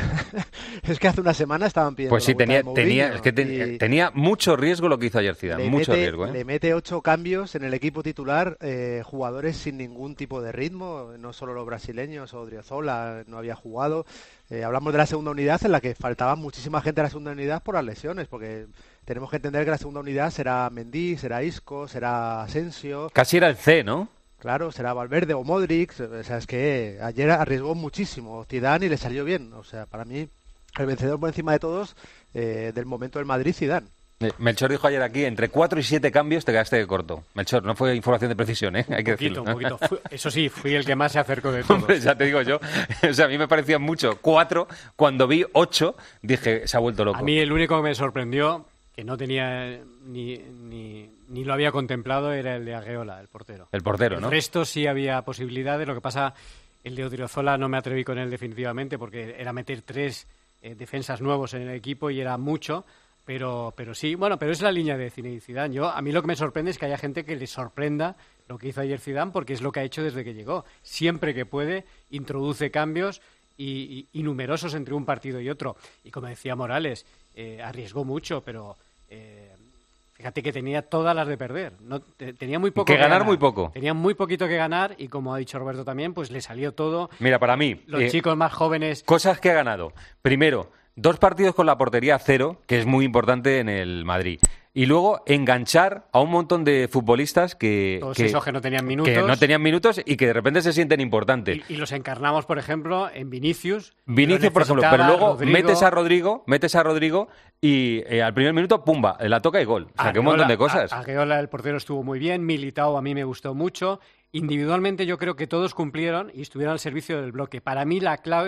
es que hace una semana estaban pidiendo. Pues sí, la vuelta tenía, de Mourinho, tenía, es que ten, y tenía mucho riesgo lo que hizo ayer Zidane, le mucho mete, riesgo. ¿eh? Le mete ocho cambios en el equipo titular, eh, jugadores sin ningún tipo de ritmo, no solo los brasileños, Odriozola no había jugado. Eh, hablamos de la segunda unidad en la que faltaba muchísima gente a la segunda unidad por las lesiones, porque tenemos que entender que la segunda unidad será Mendy, será Isco, será Asensio. Casi era el C, ¿no? Claro, será Valverde o Modric. O sea, es que ayer arriesgó muchísimo Zidane y le salió bien. O sea, para mí, el vencedor por encima de todos eh, del momento del Madrid, Zidane. Eh, Melchor dijo ayer aquí, entre cuatro y siete cambios te quedaste corto. Melchor, no fue información de precisión, ¿eh? Hay que un poquito, decirlo. un poquito. Fui, eso sí, fui el que más se acercó de todos. Hombre, ya te digo yo. O sea, a mí me parecían mucho. Cuatro, cuando vi ocho, dije, se ha vuelto loco. A mí el único que me sorprendió, que no tenía ni, ni, ni lo había contemplado, era el de Agueola, el portero. El portero, ¿no? El resto sí había posibilidades. Lo que pasa, el de Odriozola no me atreví con él definitivamente, porque era meter tres eh, defensas nuevos en el equipo y era mucho. Pero, pero sí, bueno, pero es la línea de Zinedine Zidane. Yo, a mí lo que me sorprende es que haya gente que le sorprenda lo que hizo ayer Zidane, porque es lo que ha hecho desde que llegó. Siempre que puede, introduce cambios y, y, y numerosos entre un partido y otro. Y como decía Morales, eh, arriesgó mucho, pero eh, fíjate que tenía todas las de perder. No, te, tenía muy poco que, que ganar, ganar, muy poco. Tenía muy poquito que ganar y, como ha dicho Roberto también, pues le salió todo. Mira, para mí... Los eh, chicos más jóvenes... Cosas que ha ganado. Primero, dos partidos con la portería cero, que es muy importante en el Madrid. Y luego enganchar a un montón de futbolistas que... Todos que, esos que no tenían minutos. Que no tenían minutos y que de repente se sienten importantes. Y, y los encarnamos, por ejemplo, en Vinicius. Vinicius, por ejemplo, pero luego Rodrigo. metes a Rodrigo, metes a Rodrigo y eh, al primer minuto, pumba, la toca y gol. O sea, Agueola, que un montón de cosas. A, Agueola, el portero, estuvo muy bien. Militao a mí me gustó mucho. Individualmente yo creo que todos cumplieron y estuvieron al servicio del bloque. Para mí la clave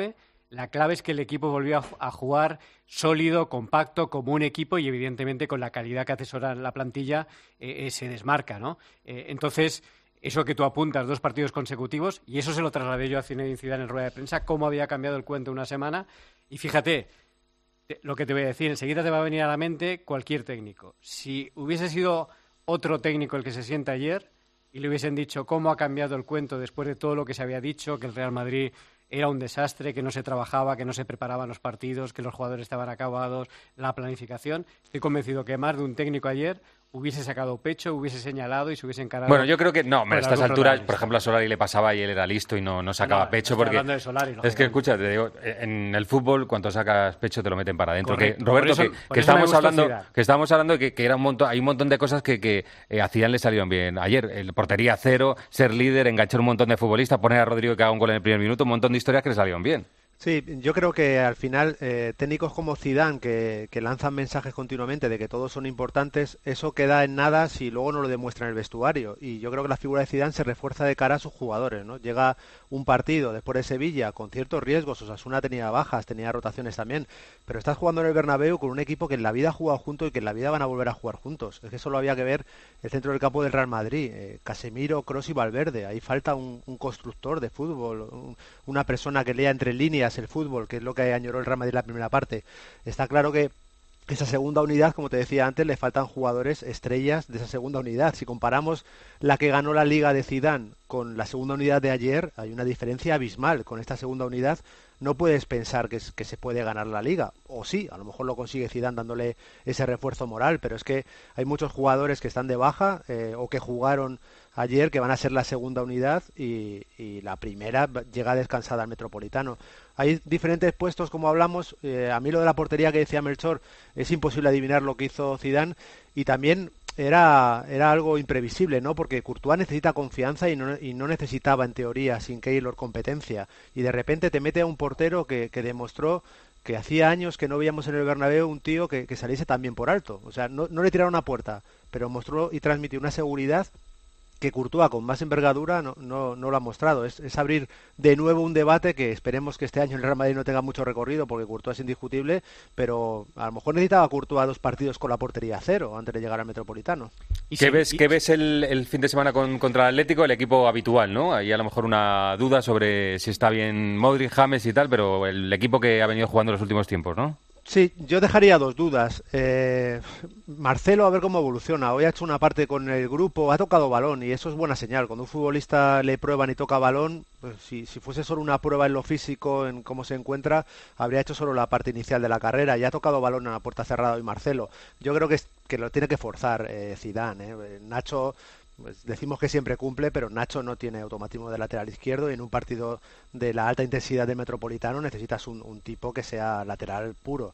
La clave es que el equipo volvió a, a jugar sólido, compacto, como un equipo y evidentemente con la calidad que atesora la plantilla eh, eh, se desmarca, ¿no? Eh, entonces, eso que tú apuntas, dos partidos consecutivos, y eso se lo trasladé yo a Zinedine Zidane en rueda de prensa, cómo había cambiado el cuento una semana. Y fíjate, te, lo que te voy a decir, enseguida te va a venir a la mente cualquier técnico. Si hubiese sido otro técnico el que se sienta ayer y le hubiesen dicho cómo ha cambiado el cuento después de todo lo que se había dicho, que el Real Madrid era un desastre, que no se trabajaba, que no se preparaban los partidos, que los jugadores estaban acabados, la planificación. Estoy convencido que más de un técnico ayer hubiese sacado pecho, hubiese señalado y se hubiese encarado. Bueno, yo creo que no, a estas alturas, por ejemplo, a Solari le pasaba y él era listo y no, no sacaba no, pecho. Porque de Solari, es que, escucha, te digo, en el fútbol, cuando sacas pecho te lo meten para adentro. Que, Roberto, eso, que, que estábamos hablando, que estábamos hablando de que, que era un montón, hay un montón de cosas que, que eh, a Zidane le salieron bien. Ayer, el portería cero, ser líder, enganchar un montón de futbolistas, poner a Rodrigo que haga un gol en el primer minuto, un montón de historias que le salieron bien. Sí, yo creo que al final eh, técnicos como Zidane que, que lanzan mensajes continuamente de que todos son importantes, eso queda en nada si luego no lo demuestra en el vestuario. Y yo creo que la figura de Zidane se refuerza de cara a sus jugadores, ¿no? Llega un partido después de Sevilla con ciertos riesgos, Osasuna tenía bajas, tenía rotaciones también, pero estás jugando en el Bernabéu con un equipo que en la vida ha jugado juntos y que en la vida van a volver a jugar juntos. Es que solo había que ver el centro del campo del Real Madrid, eh, Casemiro, Kroos y Valverde. Ahí falta un, un constructor de fútbol, un, una persona que lea entre líneas el fútbol, que es lo que añoró el Real Madrid en la primera parte. Está claro que esa segunda unidad, como te decía antes, le faltan jugadores estrellas de esa segunda unidad. Si comparamos la que ganó la Liga de Zidane con la segunda unidad de ayer, hay una diferencia abismal. Con esta segunda unidad no puedes pensar que, que se puede ganar la Liga. O sí, a lo mejor lo consigue Zidane dándole ese refuerzo moral, pero es que hay muchos jugadores que están de baja eh, o que jugaron ayer que van a ser la segunda unidad y, y la primera llega descansada al Metropolitano. Hay diferentes puestos, como hablamos. Eh, a mí lo de la portería que decía Melchor, es imposible adivinar lo que hizo Zidane y también era, era algo imprevisible, ¿no? Porque Courtois necesita confianza y no, y no necesitaba, en teoría, sin Keylor competencia. Y de repente te mete a un portero que, que demostró que hacía años que no veíamos en el Bernabéu un tío que, que saliese tan bien por alto. O sea, no, no le tiraron a puerta, pero mostró y transmitió una seguridad que Courtois con más envergadura no, no, no lo ha mostrado. Es, es abrir de nuevo un debate que esperemos que este año el Real Madrid no tenga mucho recorrido porque Courtois es indiscutible, pero a lo mejor necesitaba Courtois dos partidos con la portería cero antes de llegar al Metropolitano. ¿Y ¿Qué, ves, ¿Qué ves el, el fin de semana con, contra el Atlético? El equipo habitual, ¿no? Hay a lo mejor una duda sobre si está bien Modric, James y tal, pero el equipo que ha venido jugando en los últimos tiempos, ¿no? Sí, yo dejaría dos dudas. Eh, Marcelo, a ver cómo evoluciona. Hoy ha hecho una parte con el grupo, ha tocado balón y eso es buena señal. Cuando un futbolista le prueban y toca balón, pues si, si fuese solo una prueba en lo físico, en cómo se encuentra, habría hecho solo la parte inicial de la carrera. Y ha tocado balón a la puerta cerrada hoy Marcelo. Yo creo que, es, que lo tiene que forzar eh, Zidane. Eh. Nacho... Pues decimos que siempre cumple, pero Nacho no tiene automatismo de lateral izquierdo y en un partido de la alta intensidad de Metropolitano necesitas un, un tipo que sea lateral puro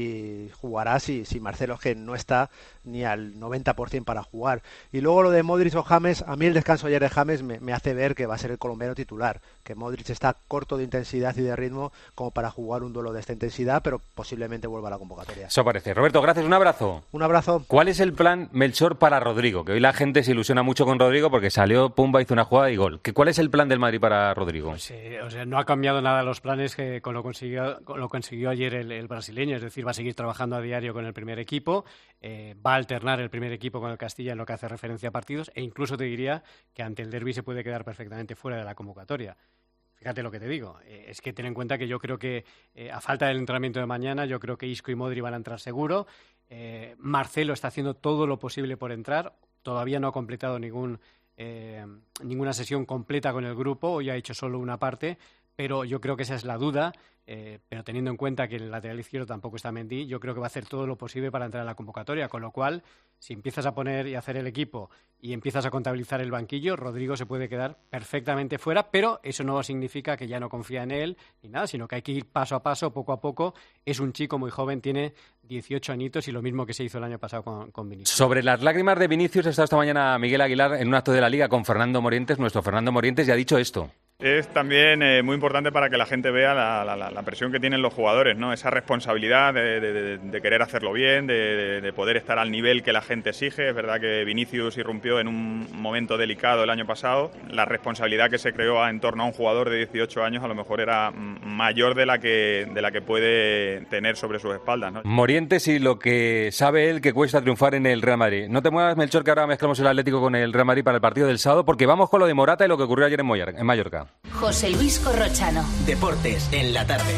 y jugará si, si Marcelo es que no está ni al noventa por ciento para jugar. Y luego lo de Modric o James, a mí el descanso ayer de James me, me hace ver que va a ser el colombiano titular, que Modric está corto de intensidad y de ritmo como para jugar un duelo de esta intensidad, pero posiblemente vuelva a la convocatoria. Eso parece. Roberto, gracias, un abrazo. Un abrazo. ¿Cuál es el plan, Melchor, para Rodrigo? Que hoy la gente se ilusiona mucho con Rodrigo porque salió, pumba, hizo una jugada y gol. ¿Cuál es el plan del Madrid para Rodrigo? Pues, eh, o sea, no ha cambiado nada los planes que con lo consiguió, con lo consiguió ayer el, el brasileño, es decir, va a seguir trabajando a diario con el primer equipo, eh, va a alternar el primer equipo con el Castilla en lo que hace referencia a partidos e incluso te diría que ante el derbi se puede quedar perfectamente fuera de la convocatoria. Fíjate lo que te digo, eh, es que ten en cuenta que yo creo que eh, a falta del entrenamiento de mañana, yo creo que Isco y Modri van a entrar seguro. eh, Marcelo está haciendo todo lo posible por entrar. Todavía no ha completado ningún, eh, ninguna sesión completa con el grupo, hoy ha hecho solo una parte, pero yo creo que esa es la duda, eh, pero teniendo en cuenta que en el lateral izquierdo tampoco está Mendy, yo creo que va a hacer todo lo posible para entrar a la convocatoria, con lo cual, si empiezas a poner y a hacer el equipo y empiezas a contabilizar el banquillo, Rodrigo se puede quedar perfectamente fuera, pero eso no significa que ya no confía en él ni nada, sino que hay que ir paso a paso, poco a poco. Es un chico muy joven, tiene dieciocho añitos y lo mismo que se hizo el año pasado con, con Vinicius. Sobre las lágrimas de Vinicius, ha estado esta mañana Miguel Aguilar en un acto de la Liga con Fernando Morientes, nuestro Fernando Morientes, y ha dicho esto. Es también eh, muy importante para que la gente vea la, la, la presión que tienen los jugadores, ¿no? Esa responsabilidad de, de, de, de querer hacerlo bien, de, de, de poder estar al nivel que la gente exige. Es verdad que Vinicius irrumpió en un momento delicado el año pasado. La responsabilidad que se creó en torno a un jugador de dieciocho años a lo mejor era mayor de la que, de la que puede tener sobre sus espaldas, ¿no? Morientes y lo que sabe él que cuesta triunfar en el Real Madrid. No te muevas, Melchor, que ahora mezclamos el Atlético con el Real Madrid para el partido del sábado, porque vamos con lo de Morata y lo que ocurrió ayer en Mallorca. José Luis Corrochano. Deportes en la tarde.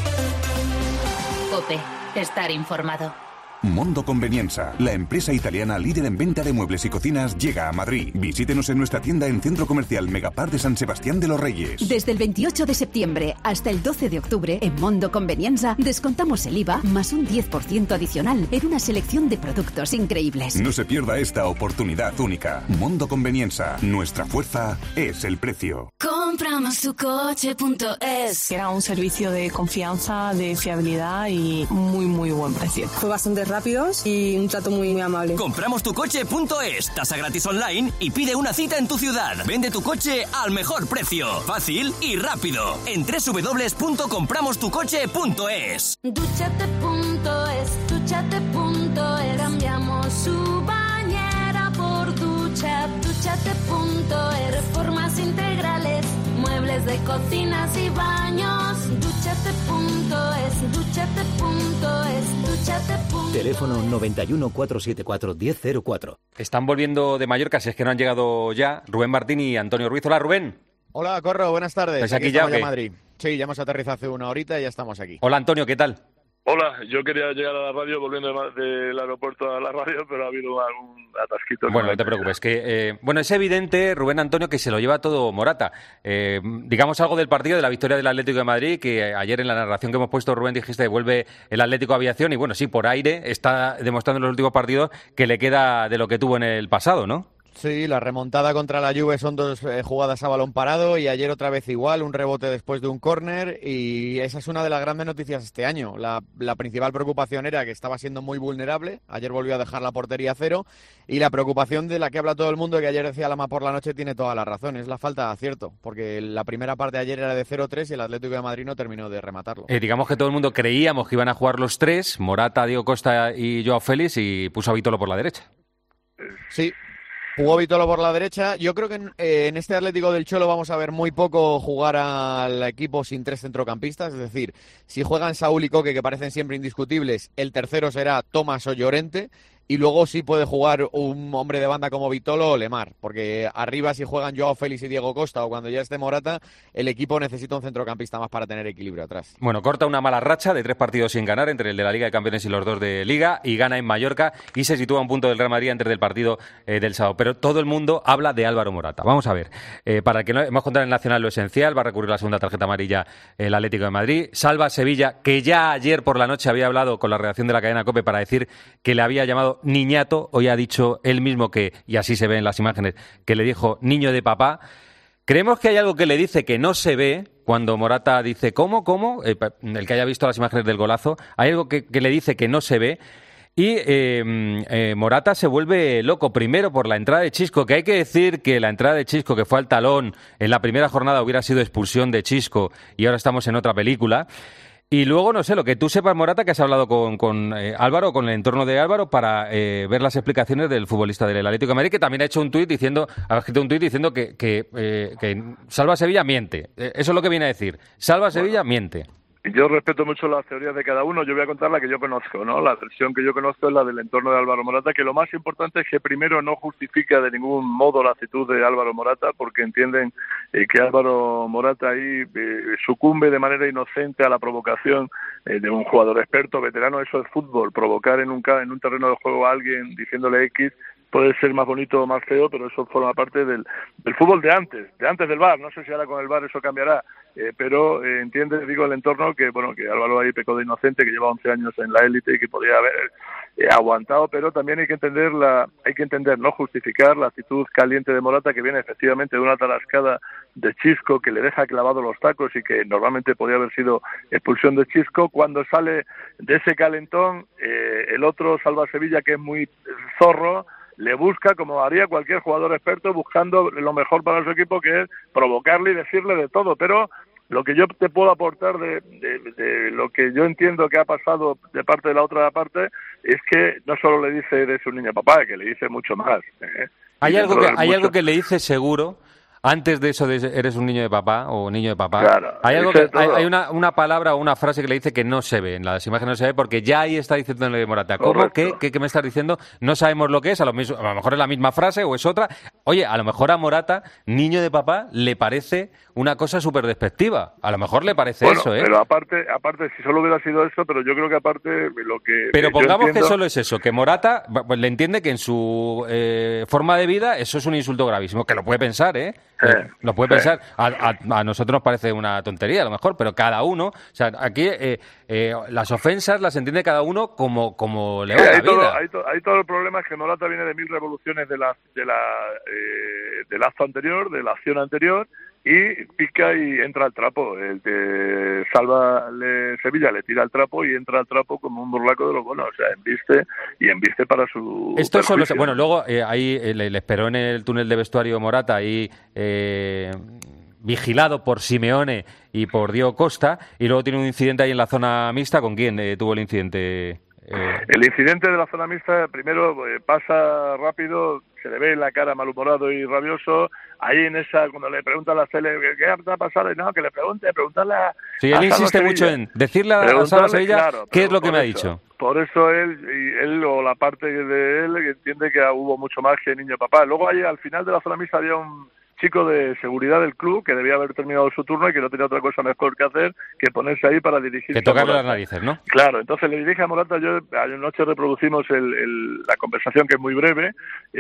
COPE. Estar informado. Mondo Convenienza, la empresa italiana líder en venta de muebles y cocinas, llega a Madrid. Visítenos en nuestra tienda en Centro Comercial Megapar de San Sebastián de los Reyes. Desde el veintiocho de septiembre hasta el doce de octubre, en Mondo Convenienza descontamos el I V A más un diez por ciento adicional en una selección de productos increíbles. No se pierda esta oportunidad única. Mondo Convenienza, nuestra fuerza es el precio. Compramos tu coche punto es. Era un servicio de confianza, de fiabilidad y muy, muy buen precio. Fue bastante rápidos y un trato muy, muy amable. Compramos tu coche punto es. Tasa gratis online y pide una cita en tu ciudad. Vende tu coche al mejor precio. Fácil y rápido. En doble u doble u doble u punto compramos tu coche punto es. Duchate punto es. Duchate punto es. Cambiamos su bañera por ducha. Duchate punto es. Reformas integrales. Muebles de cocinas y baños. Duchate punto es. Duchate punto es. Duchate punto es. Teléfono noventa y uno, cuatrocientos setenta y cuatro, diez cero cuatro. Están volviendo de Mallorca, si es que no han llegado ya, Rubén Martín y Antonio Ruiz. Hola, Rubén. Hola, Corro, buenas tardes. ¿Estás aquí, aquí ya o qué? Madrid. Sí, ya hemos aterrizado hace una horita y ya estamos aquí. Hola, Antonio, ¿qué tal? Hola, yo quería llegar a la radio volviendo del aeropuerto a la radio, pero ha habido algún atasquito. Bueno, no te preocupes. Que, eh, bueno, es evidente, Rubén Antonio, que se lo lleva todo Morata. Eh, digamos algo del partido, de la victoria del Atlético de Madrid, que ayer en la narración que hemos puesto, Rubén, dijiste, vuelve el Atlético a Aviación y bueno, sí, por aire está demostrando en los últimos partidos que le queda de lo que tuvo en el pasado, ¿no? Sí, la remontada contra la Juve son dos eh, jugadas a balón parado y ayer otra vez igual, un rebote después de un córner y esa es una de las grandes noticias este año. La, la principal preocupación era que estaba siendo muy vulnerable, ayer volvió a dejar la portería a cero y la preocupación de la que habla todo el mundo, que ayer decía Lama por la noche, tiene toda la razón, es la falta de acierto, porque la primera parte de ayer era de cero tres y el Atlético de Madrid no terminó de rematarlo. Eh, digamos que todo el mundo creíamos que iban a jugar los tres, Morata, Diego Costa y Joao Félix, y puso a Vitolo por la derecha. Sí. Jugó Vitolo por la derecha. Yo creo que en, eh, en este Atlético del Cholo vamos a ver muy poco jugar al equipo sin tres centrocampistas. Es decir, si juegan Saúl y Coque, que parecen siempre indiscutibles, el tercero será Tomás o Llorente. Y luego sí puede jugar un hombre de banda como Vitolo o Lemar, porque arriba si juegan Joao Félix y Diego Costa o cuando ya esté Morata, el equipo necesita un centrocampista más para tener equilibrio atrás. Bueno, corta una mala racha de tres partidos sin ganar entre el de la Liga de Campeones y los dos de Liga y gana en Mallorca y se sitúa a un punto del Real Madrid antes del partido eh, del sábado. Pero todo el mundo habla de Álvaro Morata. Vamos a ver, eh, para el que no hemos contado en el Nacional lo esencial, va a recurrir la segunda tarjeta amarilla el Atlético de Madrid. Salva a Sevilla, que ya ayer por la noche había hablado con la redacción de la cadena COPE para decir que le había llamado niñato. Hoy ha dicho él mismo que, y así se ve en las imágenes, que le dijo niño de papá. Creemos que hay algo que le dice que no se ve cuando Morata dice ¿cómo? ¿Cómo? Eh, el que haya visto las imágenes del golazo, hay algo que, que le dice que no se ve. Y eh, eh, Morata se vuelve loco, primero por la entrada de Chisco, que hay que decir que la entrada de Chisco, que fue al talón, en la primera jornada hubiera sido expulsión de Chisco y ahora estamos en otra película. Y luego, no sé, lo que tú sepas, Morata, que has hablado con, con eh, Álvaro, con el entorno de Álvaro, para eh, ver las explicaciones del futbolista del Atlético de Madrid, que también ha hecho un tuit diciendo, ha escrito un tuit diciendo que, que, eh, que Salva Sevilla miente. Eh, eso es lo que viene a decir. Salva Sevilla bueno. miente. Yo respeto mucho las teorías de cada uno, yo voy a contar la que yo conozco, ¿no? La versión que yo conozco es la del entorno de Álvaro Morata, que lo más importante es que primero no justifica de ningún modo la actitud de Álvaro Morata, porque entienden eh, que Álvaro Morata ahí eh, sucumbe de manera inocente a la provocación eh, de un jugador experto, veterano. Eso es fútbol, provocar en un, en un terreno de juego a alguien diciéndole X puede ser más bonito o más feo, pero eso forma parte del, del fútbol de antes, de antes del V A R. No sé si ahora con el V A R eso cambiará, eh, pero eh, entiende, digo, el entorno que, bueno, que Álvaro ahí pecó de inocente, que lleva once años en la élite y que podría haber eh, aguantado, pero también hay que entender, la, hay que entender, no justificar la actitud caliente de Morata, que viene efectivamente de una tarascada de Chisco, que le deja clavado los tacos y que normalmente podría haber sido expulsión de Chisco. Cuando sale de ese calentón, eh, el otro Salva Sevilla, que es muy zorro, le busca como haría cualquier jugador experto, buscando lo mejor para su equipo, que es provocarle y decirle de todo, pero lo que yo te puedo aportar de, de, de lo que yo entiendo que ha pasado de parte de la otra parte es que no solo le dice eres un niño papá, que le dice mucho más. ¿eh? Hay, algo que, hay mucho... algo que le dice seguro, antes de eso de eres un niño de papá o niño de papá, claro, hay algo que, hay, hay una, una palabra o una frase que le dice que no se ve, en las imágenes no se ve, porque ya ahí está diciéndole de Morata. ¿Cómo? ¿Qué, qué, ¿Qué me estás diciendo? No sabemos lo que es, a lo, mismo, a lo mejor es la misma frase o es otra. Oye, a lo mejor a Morata, niño de papá, le parece una cosa súper despectiva. A lo mejor le parece bueno, eso, ¿eh? Pero aparte, aparte, si solo hubiera sido eso, pero yo creo que aparte lo que... Pero pongamos entiendo... que solo es eso, que Morata pues, le entiende que en su eh, forma de vida eso es un insulto gravísimo, que lo puede pensar, ¿eh? Eh, lo puede sí. pensar. A, a, a nosotros nos parece una tontería, a lo mejor, pero cada uno, o sea, aquí eh, eh, las ofensas las entiende cada uno como, como le va sí, la hay vida. Todo, hay, to, hay todo el problema es que Morata viene de mil revoluciones de la, de la, eh, del acto anterior, de la acción anterior, y pica y entra al trapo. El que salva le, Sevilla le tira al trapo y entra al trapo como un burlaco de los buenos. O sea, embiste y embiste para su Esto solo, perjuicio. bueno, luego eh, ahí eh, le, le esperó en el túnel de vestuario Morata, ahí eh, vigilado por Simeone y por Diego Costa, y luego tiene un incidente ahí en la zona mixta. ¿Con quién eh, tuvo el incidente? Eh... El incidente de la zona mixta, primero eh, pasa rápido, se le ve en la cara malhumorado y rabioso. Ahí en esa, cuando le pregunta a la tele, ¿qué ha pasado? No, que le pregunte, preguntarle a Sí, él insiste mucho en decirle a Salva Sevilla claro, qué es lo que me eso, ha dicho. Por eso él, y él o la parte de él entiende que hubo mucho más que niño papá. Luego ahí al final de la zona mixta había un chico de seguridad del club que debía haber terminado su turno y que no tenía otra cosa mejor que hacer que ponerse ahí para dirigirse. Que tocarle las narices, ¿no? Claro, entonces le dirige a Morata. Yo anoche reproducimos el, el, la conversación, que es muy breve.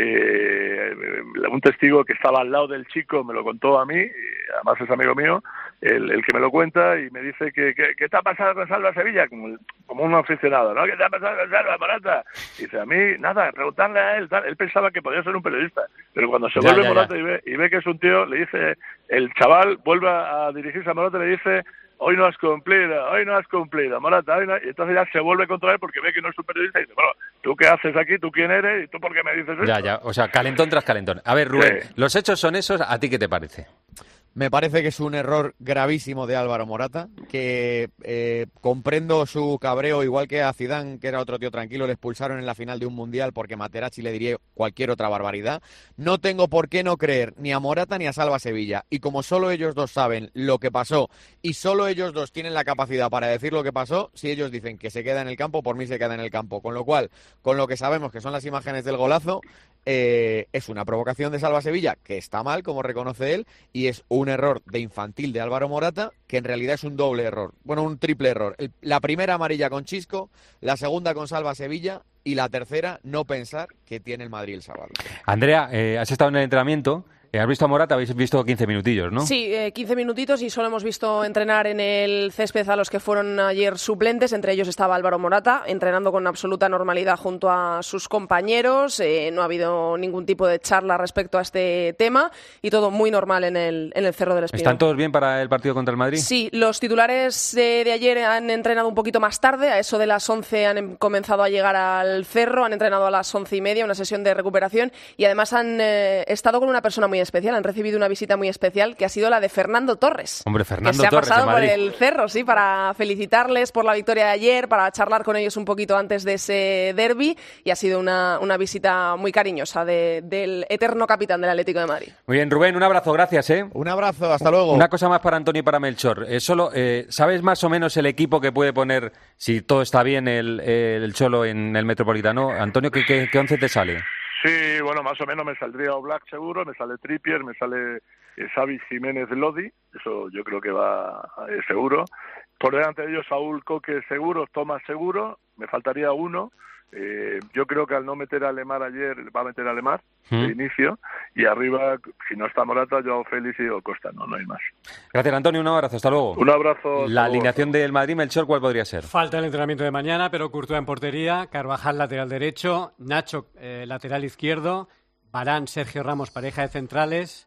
Eh, un testigo que estaba al lado del chico me lo contó a mí, además es amigo mío, el, el que me lo cuenta, y me dice que, que ¿qué te ha pasado con Salva Sevilla? Como, como un aficionado, ¿no? ¿Qué te ha pasado con Salva Morata? Y dice, a mí, nada, preguntarle a él, tal. Él pensaba que podía ser un periodista, pero cuando se ya, vuelve ya, Morata ya. y ve, y ve que es un tío, le dice, el chaval vuelve a dirigirse a Morata y le dice, hoy no has cumplido, hoy no has cumplido, Morata, hoy no... Y entonces ya se vuelve contra él porque ve que no es un periodista y dice, bueno, ¿tú qué haces aquí? ¿Tú quién eres? ¿Y tú por qué me dices eso? Ya, ya, o sea, calentón tras calentón. A ver, Rubén, Sí. los hechos son esos, ¿a ti qué te parece? Me parece que es un error gravísimo de Álvaro Morata, que eh, comprendo su cabreo, igual que a Zidane, que era otro tío tranquilo, le expulsaron en la final de un Mundial porque Materazzi le diría cualquier otra barbaridad. No tengo por qué no creer ni a Morata ni a Salva Sevilla, y como solo ellos dos saben lo que pasó y solo ellos dos tienen la capacidad para decir lo que pasó, si ellos dicen que se queda en el campo, por mí se queda en el campo. Con lo cual, con lo que sabemos que son las imágenes del golazo, eh, es una provocación de Salva Sevilla, que está mal, como reconoce él, y es un error de infantil de Álvaro Morata, que en realidad es un doble error, bueno, un triple error. El, la primera amarilla con Chisco, la segunda con Salva Sevilla y la tercera no pensar que tiene el Madrid el sábado. Andrea, eh, has estado en el entrenamiento. ¿Has visto a Morata? Habéis visto quince minutillos, ¿no? Sí, eh, quince minutitos, y solo hemos visto entrenar en el césped a los que fueron ayer suplentes. Entre ellos estaba Álvaro Morata, entrenando con absoluta normalidad junto a sus compañeros. Eh, no ha habido ningún tipo de charla respecto a este tema y todo muy normal en el, en el Cerro del Espino. ¿Están todos bien para el partido contra el Madrid? Sí, los titulares eh, de ayer han entrenado un poquito más tarde. A eso de las once han em- comenzado a llegar al Cerro. Han entrenado a las once y media, una sesión de recuperación, y además han eh, estado con una persona muy especial, han recibido una visita muy especial que ha sido la de Fernando Torres. Hombre, Fernando que se Torres, ha pasado de Madrid. por el Cerro, sí, para felicitarles por la victoria de ayer, para charlar con ellos un poquito antes de ese derbi, y ha sido una, una visita muy cariñosa de, del eterno capitán del Atlético de Madrid. Muy bien, Rubén, un abrazo, gracias, ¿eh? Un abrazo, hasta luego. Una cosa más para Antonio y para Melchor. Eh, solo, eh, ¿sabes más o menos el equipo que puede poner, si todo está bien, el, el Cholo en el Metropolitano? Antonio, ¿qué, qué, qué once te sale? Sí, bueno, más o menos me saldría Oblak seguro, me sale Trippier, me sale eh, Xavi Jiménez Lodi, eso yo creo que va eh, seguro. Por delante de ellos Saúl Coque seguro, Tomás seguro, me faltaría uno. Eh, yo creo que al no meter a Lemar ayer, va a meter a Lemar ¿Mm? de inicio, y arriba, si no está Morata, Joao Félix y o Costa, no, no hay más. Gracias, Antonio, un abrazo, hasta luego. Un abrazo. La alineación del Madrid, Melchor, ¿cuál podría ser? Falta el entrenamiento de mañana, pero Courtois en portería, Carvajal lateral derecho, Nacho eh, lateral izquierdo, Varane, Sergio Ramos, pareja de centrales,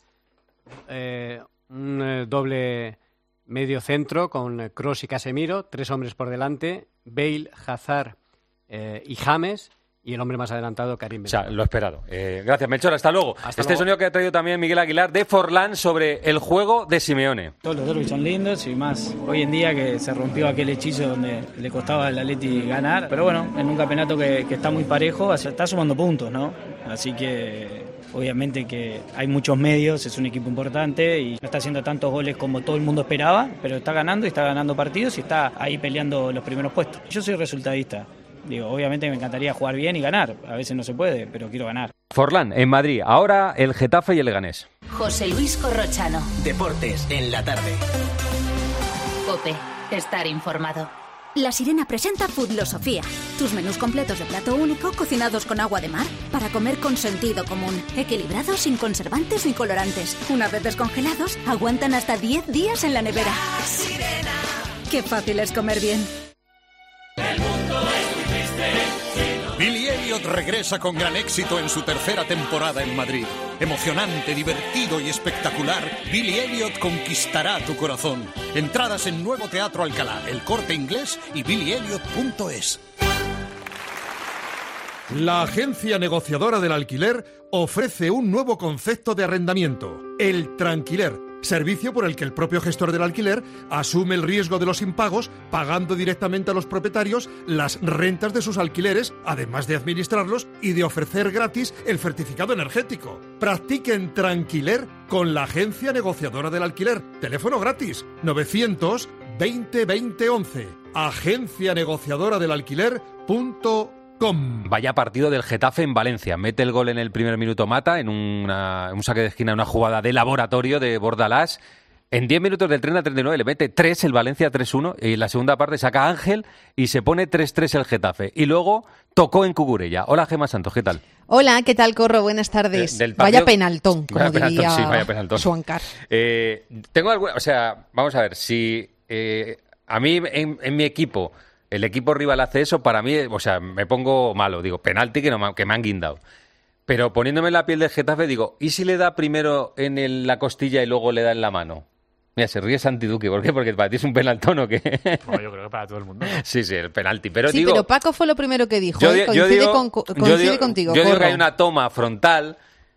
eh, un eh, doble medio centro con Kroos y Casemiro, tres hombres por delante, Bale, Hazard eh, y James, y el hombre más adelantado, Karim O sea, Benzema. lo esperado. Eh, gracias, Melchor. Hasta luego. Hasta este luego. sonido que ha traído también Miguel Aguilar de Forlán sobre el juego de Simeone. Todos los derbis son lindos y más hoy en día que se rompió aquel hechizo donde le costaba al Atleti ganar. Pero bueno, en un campeonato que, que está muy parejo, está sumando puntos, ¿no? Así que obviamente que hay muchos medios, es un equipo importante y no está haciendo tantos goles como todo el mundo esperaba, pero está ganando y está ganando partidos y está ahí peleando los primeros puestos. Yo soy resultadista. Digo, obviamente me encantaría jugar bien y ganar. A veces no se puede, pero quiero ganar. Forlán, en Madrid. Ahora el Getafe y el Leganés. José Luis Corrochano. Deportes en la tarde. COPE. Estar informado. La Sirena presenta Foodlosofía. Tus menús completos de plato único cocinados con agua de mar para comer con sentido común. Equilibrados sin conservantes ni colorantes. Una vez descongelados, aguantan hasta diez días en la nevera. La Sirena. Qué fácil es comer bien. Billy Elliot regresa con gran éxito en su tercera temporada en Madrid. Emocionante, divertido y espectacular, Billy Elliot conquistará tu corazón. Entradas en Nuevo Teatro Alcalá, El Corte Inglés y billy elliot punto es. La agencia negociadora del alquiler ofrece un nuevo concepto de arrendamiento, el tranquiler. Servicio por el que el propio gestor del alquiler asume el riesgo de los impagos, pagando directamente a los propietarios las rentas de sus alquileres, además de administrarlos y de ofrecer gratis el certificado energético. Practiquen Tranquiler con la agencia negociadora del alquiler. Teléfono gratis novecientos veinte veinte once. agencia negociadora del alquiler punto com. Vaya partido del Getafe en Valencia. Mete el gol en el primer minuto Mata, en una, un saque de esquina, una jugada de laboratorio de Bordalás. En diez minutos del treinta a treinta y nueve le mete tres el Valencia, tres uno. Y en la segunda parte saca Ángel y se pone tres tres el Getafe. Y luego tocó en Cucurella. Hola, Gemma Santos, ¿qué tal? Hola, ¿qué tal, Corro? Buenas tardes. De, partido... Vaya penaltón, como vaya diría penaltón, sí, vaya penaltón. Suancar. Eh, tengo alguna... O sea, vamos a ver, si eh, a mí en, en mi equipo... el equipo rival hace eso, para mí, o sea, me pongo malo. Digo, penalti que, no, que me han guindado. Pero poniéndome en la piel del Getafe, digo, ¿y si le da primero en el, la costilla y luego le da en la mano? Mira, se ríe Santi Duque. ¿Por qué? Porque para ti es un penaltón o qué. Bueno, yo creo que para todo el mundo, ¿no? Sí, sí, el penalti. Pero sí, digo, pero Paco fue lo primero que dijo. Yo, ¿eh? Coincide, yo digo, con, coincide yo digo, contigo, Yo digo Corro. que hay una toma frontal...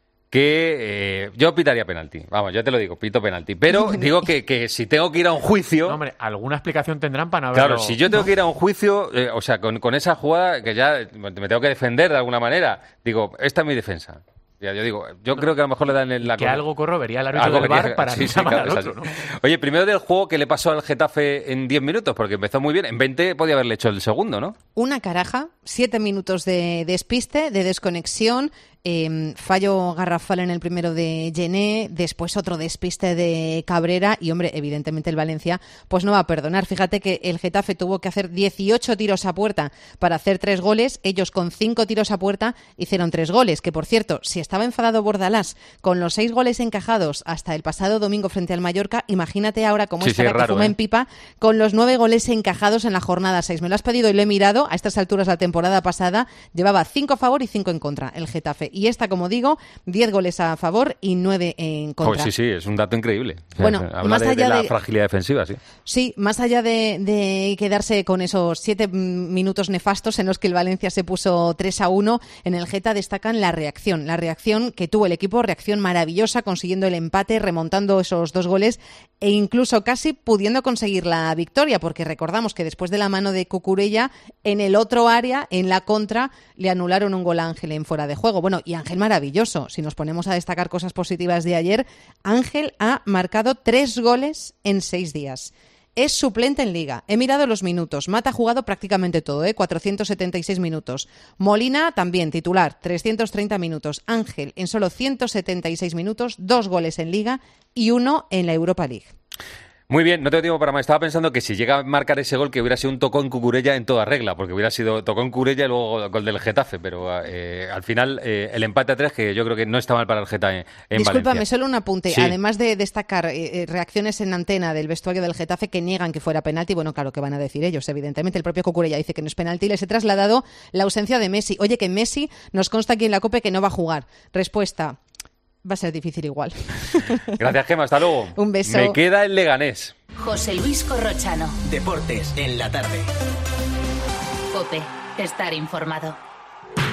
que eh, yo pitaría penalti. Vamos, yo te lo digo, pito penalti. Pero digo que, que si tengo que ir a un juicio... No, hombre, alguna explicación tendrán para no haberlo... Claro, si yo tengo que ir a un juicio, eh, o sea, con, con esa jugada que ya me tengo que defender de alguna manera, digo, esta es mi defensa. Ya, yo digo, yo no, creo que a lo mejor le dan en la... Que algo Corro vería el árbitro del V A R para sí, no sí, llamar claro, al otro, ¿no? Oye, primero del juego, ¿qué le pasó al Getafe en diez minutos? Porque empezó muy bien. En veinte podía haberle hecho el segundo, ¿no? Una caraja, siete minutos de despiste, de desconexión, eh, fallo garrafal en el primero de Gené, después otro despiste de Cabrera y, hombre, evidentemente el Valencia pues no va a perdonar. Fíjate que el Getafe tuvo que hacer dieciocho tiros a puerta para hacer tres goles. Ellos con cinco tiros a puerta hicieron tres goles, que por cierto, si estaba enfadado Bordalás con los seis goles encajados hasta el pasado domingo frente al Mallorca, imagínate ahora cómo sí, estará sí, que raro, fuma ¿eh? en pipa con los nueve goles encajados en la jornada seis. Me lo has pedido y lo he mirado. A estas alturas la temporada pasada llevaba cinco a favor y cinco en contra el Getafe. Y esta, como digo, diez goles a favor y nueve en contra. Pues sí, sí, es un dato increíble. Bueno, Habla más de, allá de la de... fragilidad defensiva, sí. Sí, más allá de, de quedarse con esos siete minutos nefastos en los que el Valencia se puso tres a uno, en el Geta destacan la reacción. La reacción que tuvo el equipo, reacción maravillosa, consiguiendo el empate, remontando esos dos goles e incluso casi pudiendo conseguir la victoria, porque recordamos que después de la mano de Cucurella, en el otro área, en la contra, le anularon un gol a Ángel en fuera de juego. Bueno, y Ángel maravilloso. Si nos ponemos a destacar cosas positivas de ayer, Ángel ha marcado tres goles en seis días. Es suplente en Liga. He mirado los minutos. Mata ha jugado prácticamente todo, ¿eh? cuatrocientos setenta y seis minutos. Molina también titular, trescientos treinta minutos. Ángel en solo ciento setenta y seis minutos, dos goles en Liga y uno en la Europa League. Muy bien, no tengo tiempo para más. Estaba pensando que si llega a marcar ese gol, que hubiera sido un tocón Cucurella en toda regla, porque hubiera sido tocón Cucurella y luego gol del Getafe, pero eh, al final eh, el empate a tres, que yo creo que no está mal para el Getafe en, en Discúlpame, Valencia. solo un apunte. Sí. Además de destacar eh, reacciones en antena del vestuario del Getafe que niegan que fuera penalti, bueno, claro, que van a decir ellos, evidentemente. El propio Cucurella dice que no es penalti y les he trasladado la ausencia de Messi. Oye, que Messi nos consta aquí en la COPE que no va a jugar. Respuesta: va a ser difícil igual. Gracias, Gemma, hasta luego. Un beso. Me queda el Leganés. José Luis Corrochano. Deportes en la tarde. COPE. Estar informado.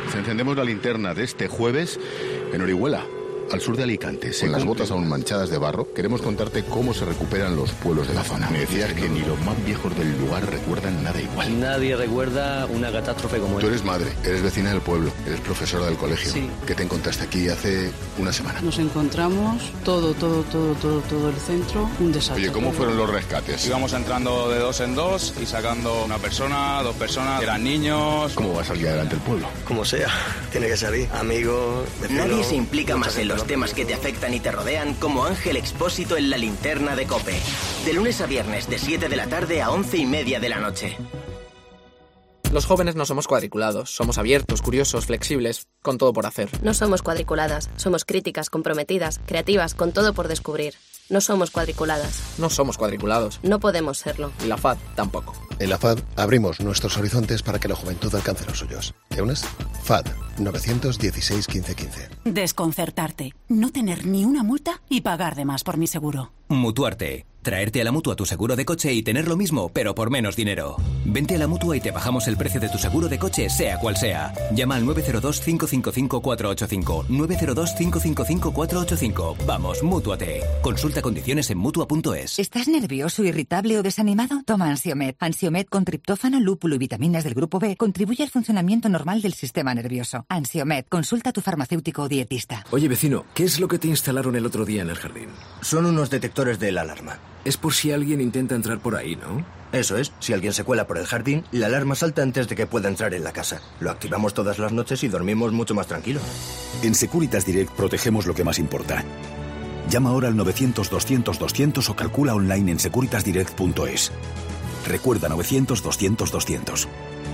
Encendemos la linterna de este jueves en Orihuela, al sur de Alicante. Con las botas aún manchadas de barro, queremos contarte cómo se recuperan los pueblos de la zona. Me decías que ni los más viejos del lugar recuerdan nada igual. Nadie recuerda una catástrofe como esta. Tú eres madre, eres vecina del pueblo, eres profesora del colegio. Sí. ¿Qué te encontraste aquí hace una semana? Nos encontramos todo, todo, todo, todo, todo el centro, un desastre. Oye, ¿cómo fueron los rescates? Íbamos entrando de dos en dos y sacando una persona, dos personas, eran niños. ¿Cómo va a salir adelante el pueblo? Como sea, tiene que salir. Amigos, vecinos. Nadie se implica más en los gente, temas que te afectan y te rodean como Ángel Expósito en La Linterna de COPE. De lunes a viernes de siete de la tarde a once y media de la noche. Los jóvenes no somos cuadriculados, somos abiertos, curiosos, flexibles, con todo por hacer. No somos cuadriculadas, somos críticas, comprometidas, creativas, con todo por descubrir. No somos cuadriculadas. No somos cuadriculados. No podemos serlo. Y la F A D tampoco. En la F A D abrimos nuestros horizontes para que la juventud alcance los suyos. ¿Te unes? F A D nueve uno seis, quince, quince. Desconcertarte. No tener ni una multa y pagar de más por mi seguro. Mutuarte. Traerte a la Mutua tu seguro de coche y tener lo mismo, pero por menos dinero. Vente a la Mutua y te bajamos el precio de tu seguro de coche, sea cual sea. Llama al nueve cero dos, cinco cinco cinco, cuatro ocho cinco. nueve cero dos, cinco cinco cinco, cuatro ocho cinco. Vamos, Mútuate. Consulta condiciones en Mutua punto es. ¿Estás nervioso, irritable o desanimado? Toma Ansiomed. Ansiomed con triptófano, lúpulo y vitaminas del grupo B contribuye al funcionamiento normal del sistema nervioso. Ansiomed. Consulta a tu farmacéutico o dietista. Oye, vecino, ¿qué es lo que te instalaron el otro día en el jardín? Son unos detectores de la alarma. Es por si alguien intenta entrar por ahí, ¿no? Eso es. Si alguien se cuela por el jardín, la alarma salta antes de que pueda entrar en la casa. Lo activamos todas las noches y dormimos mucho más tranquilos. En Securitas Direct protegemos lo que más importa. Llama ahora al novecientos, doscientos, doscientos o calcula online en securitas direct punto es. Recuerda novecientos, doscientos, doscientos.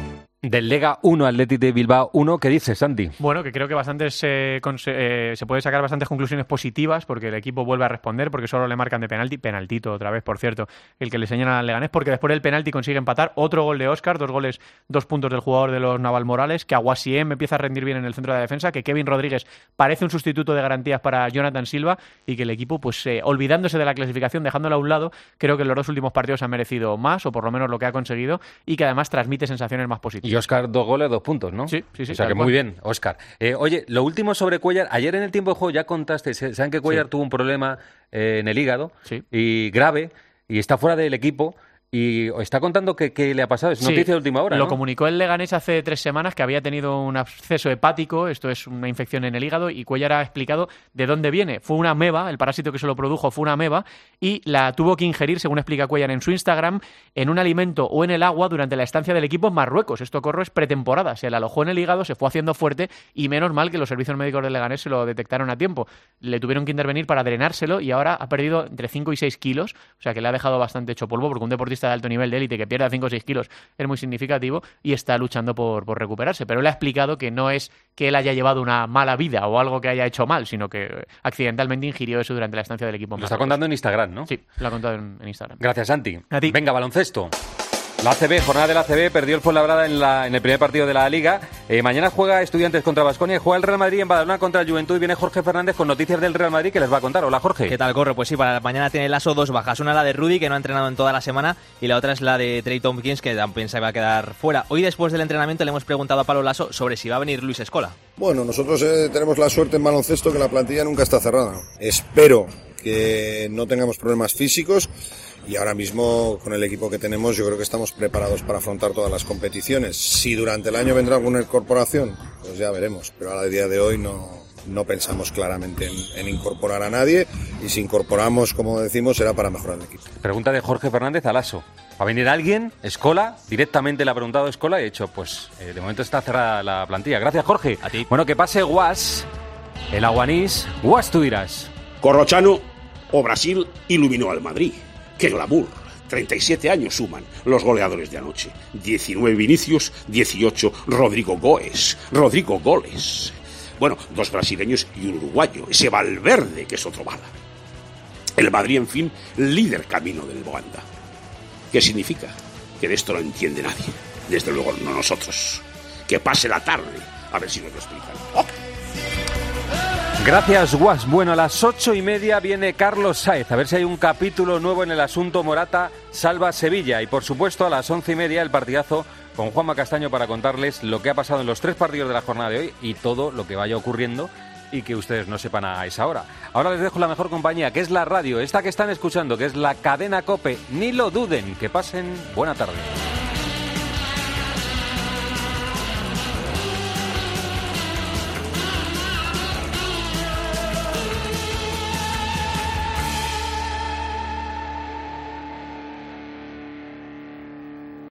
Del Lega uno, Athletic de Bilbao uno, ¿qué dices, Santi? Bueno, que creo que bastantes eh, eh, se puede sacar bastantes conclusiones positivas porque el equipo vuelve a responder, porque solo le marcan de penalti, penaltito otra vez, por cierto, el que le señalan al Leganés, porque después del penalti consigue empatar, otro gol de Óscar, dos goles, dos puntos del jugador de los Navalmorales, que Aguasiem empieza a rendir bien en el centro de la defensa, que Kevin Rodríguez parece un sustituto de garantías para Jonathan Silva y que el equipo, pues eh, olvidándose de la clasificación, dejándola a un lado, creo que los dos últimos partidos han merecido más, o por lo menos lo que ha conseguido, y que además transmite sensaciones más positivas. Y Óscar, dos goles, dos puntos, ¿no? Sí, sí, sí. O sea que muy bien, Óscar. Eh, oye, lo último sobre Cuéllar. Ayer en el tiempo de juego ya contaste, saben que Cuéllar sí. tuvo un problema eh, en el hígado sí. y grave y está fuera del equipo. Y está contando que, que le ha pasado, es sí, noticia de última hora, Lo ¿no? comunicó el Leganés hace tres semanas que había tenido un absceso hepático, esto es una infección en el hígado, y Cuéllar ha explicado de dónde viene. Fue una ameba, el parásito que se lo produjo fue una ameba, y la tuvo que ingerir, según explica Cuéllar en su Instagram, en un alimento o en el agua durante la estancia del equipo en Marruecos. Esto ocurrió es pretemporada, se le alojó en el hígado, se fue haciendo fuerte, y menos mal que los servicios médicos del Leganés se lo detectaron a tiempo. Le tuvieron que intervenir para drenárselo, y ahora ha perdido entre cinco y seis kilos, o sea que le ha dejado bastante hecho polvo, porque un deportista de alto nivel de élite que pierda cinco o seis kilos es muy significativo y está luchando por, por recuperarse. Pero él ha explicado que no es que él haya llevado una mala vida o algo que haya hecho mal, sino que accidentalmente ingirió eso durante la estancia del equipo. Lo está contando en Instagram, ¿no? Sí, lo ha contado en, en Instagram. Gracias, Santi. A ti. Venga, baloncesto. La A C B, jornada de la A C B, perdió el Fuenlabrada en, la, en el primer partido de la Liga. Eh, mañana juega Estudiantes contra Baskonia, juega el Real Madrid en Badalona contra el Juventud y viene Jorge Fernández con noticias del Real Madrid que les va a contar. Hola, Jorge. ¿Qué tal, Corre? Pues sí, para mañana tiene el ASO dos bajas. Una la de Rudy, que no ha entrenado en toda la semana, y la otra es la de Trey Tompkins, que también se va a quedar fuera. Hoy, después del entrenamiento, le hemos preguntado a Pablo Laso sobre si va a venir Luis Escola. Bueno, nosotros eh, tenemos la suerte en baloncesto que la plantilla nunca está cerrada. Espero que no tengamos problemas físicos. Y ahora mismo, con el equipo que tenemos, yo creo que estamos preparados para afrontar todas las competiciones. Si durante el año vendrá alguna incorporación, pues ya veremos. Pero a día de hoy no, no pensamos claramente en, en incorporar a nadie. Y si incorporamos, como decimos, será para mejorar el equipo. Pregunta de Jorge Fernández a Laso. ¿Va a venir alguien? ¿Escola? Directamente le ha preguntado Escola y he dicho, pues eh, de momento está cerrada la plantilla. Gracias, Jorge. A ti. Bueno, que pase Guas, el Aguanís. Guas, tú dirás. Corrochano o Brasil iluminó al Madrid. ¡Qué glamour! treinta y siete años suman los goleadores de anoche. diecinueve Vinicius, dieciocho Rodrigo Goes. Rodrigo Goles. Bueno, dos brasileños y un uruguayo. Ese Valverde, que es otro bala. El Madrid, en fin, líder camino del Boanda. ¿Qué significa? Que de esto no entiende nadie. Desde luego no nosotros. Que pase la tarde. A ver si nos lo explican. ¡Oh! Gracias, Guas. Bueno, a las ocho y media viene Carlos Sáez. A ver si hay un capítulo nuevo en el asunto Morata salva Sevilla. Y por supuesto, a las once y media el partidazo con Juanma Castaño para contarles lo que ha pasado en los tres partidos de la jornada de hoy y todo lo que vaya ocurriendo y que ustedes no sepan a esa hora. Ahora les dejo la mejor compañía, que es la radio, esta que están escuchando, que es la cadena COPE. Ni lo duden, que pasen buena tarde.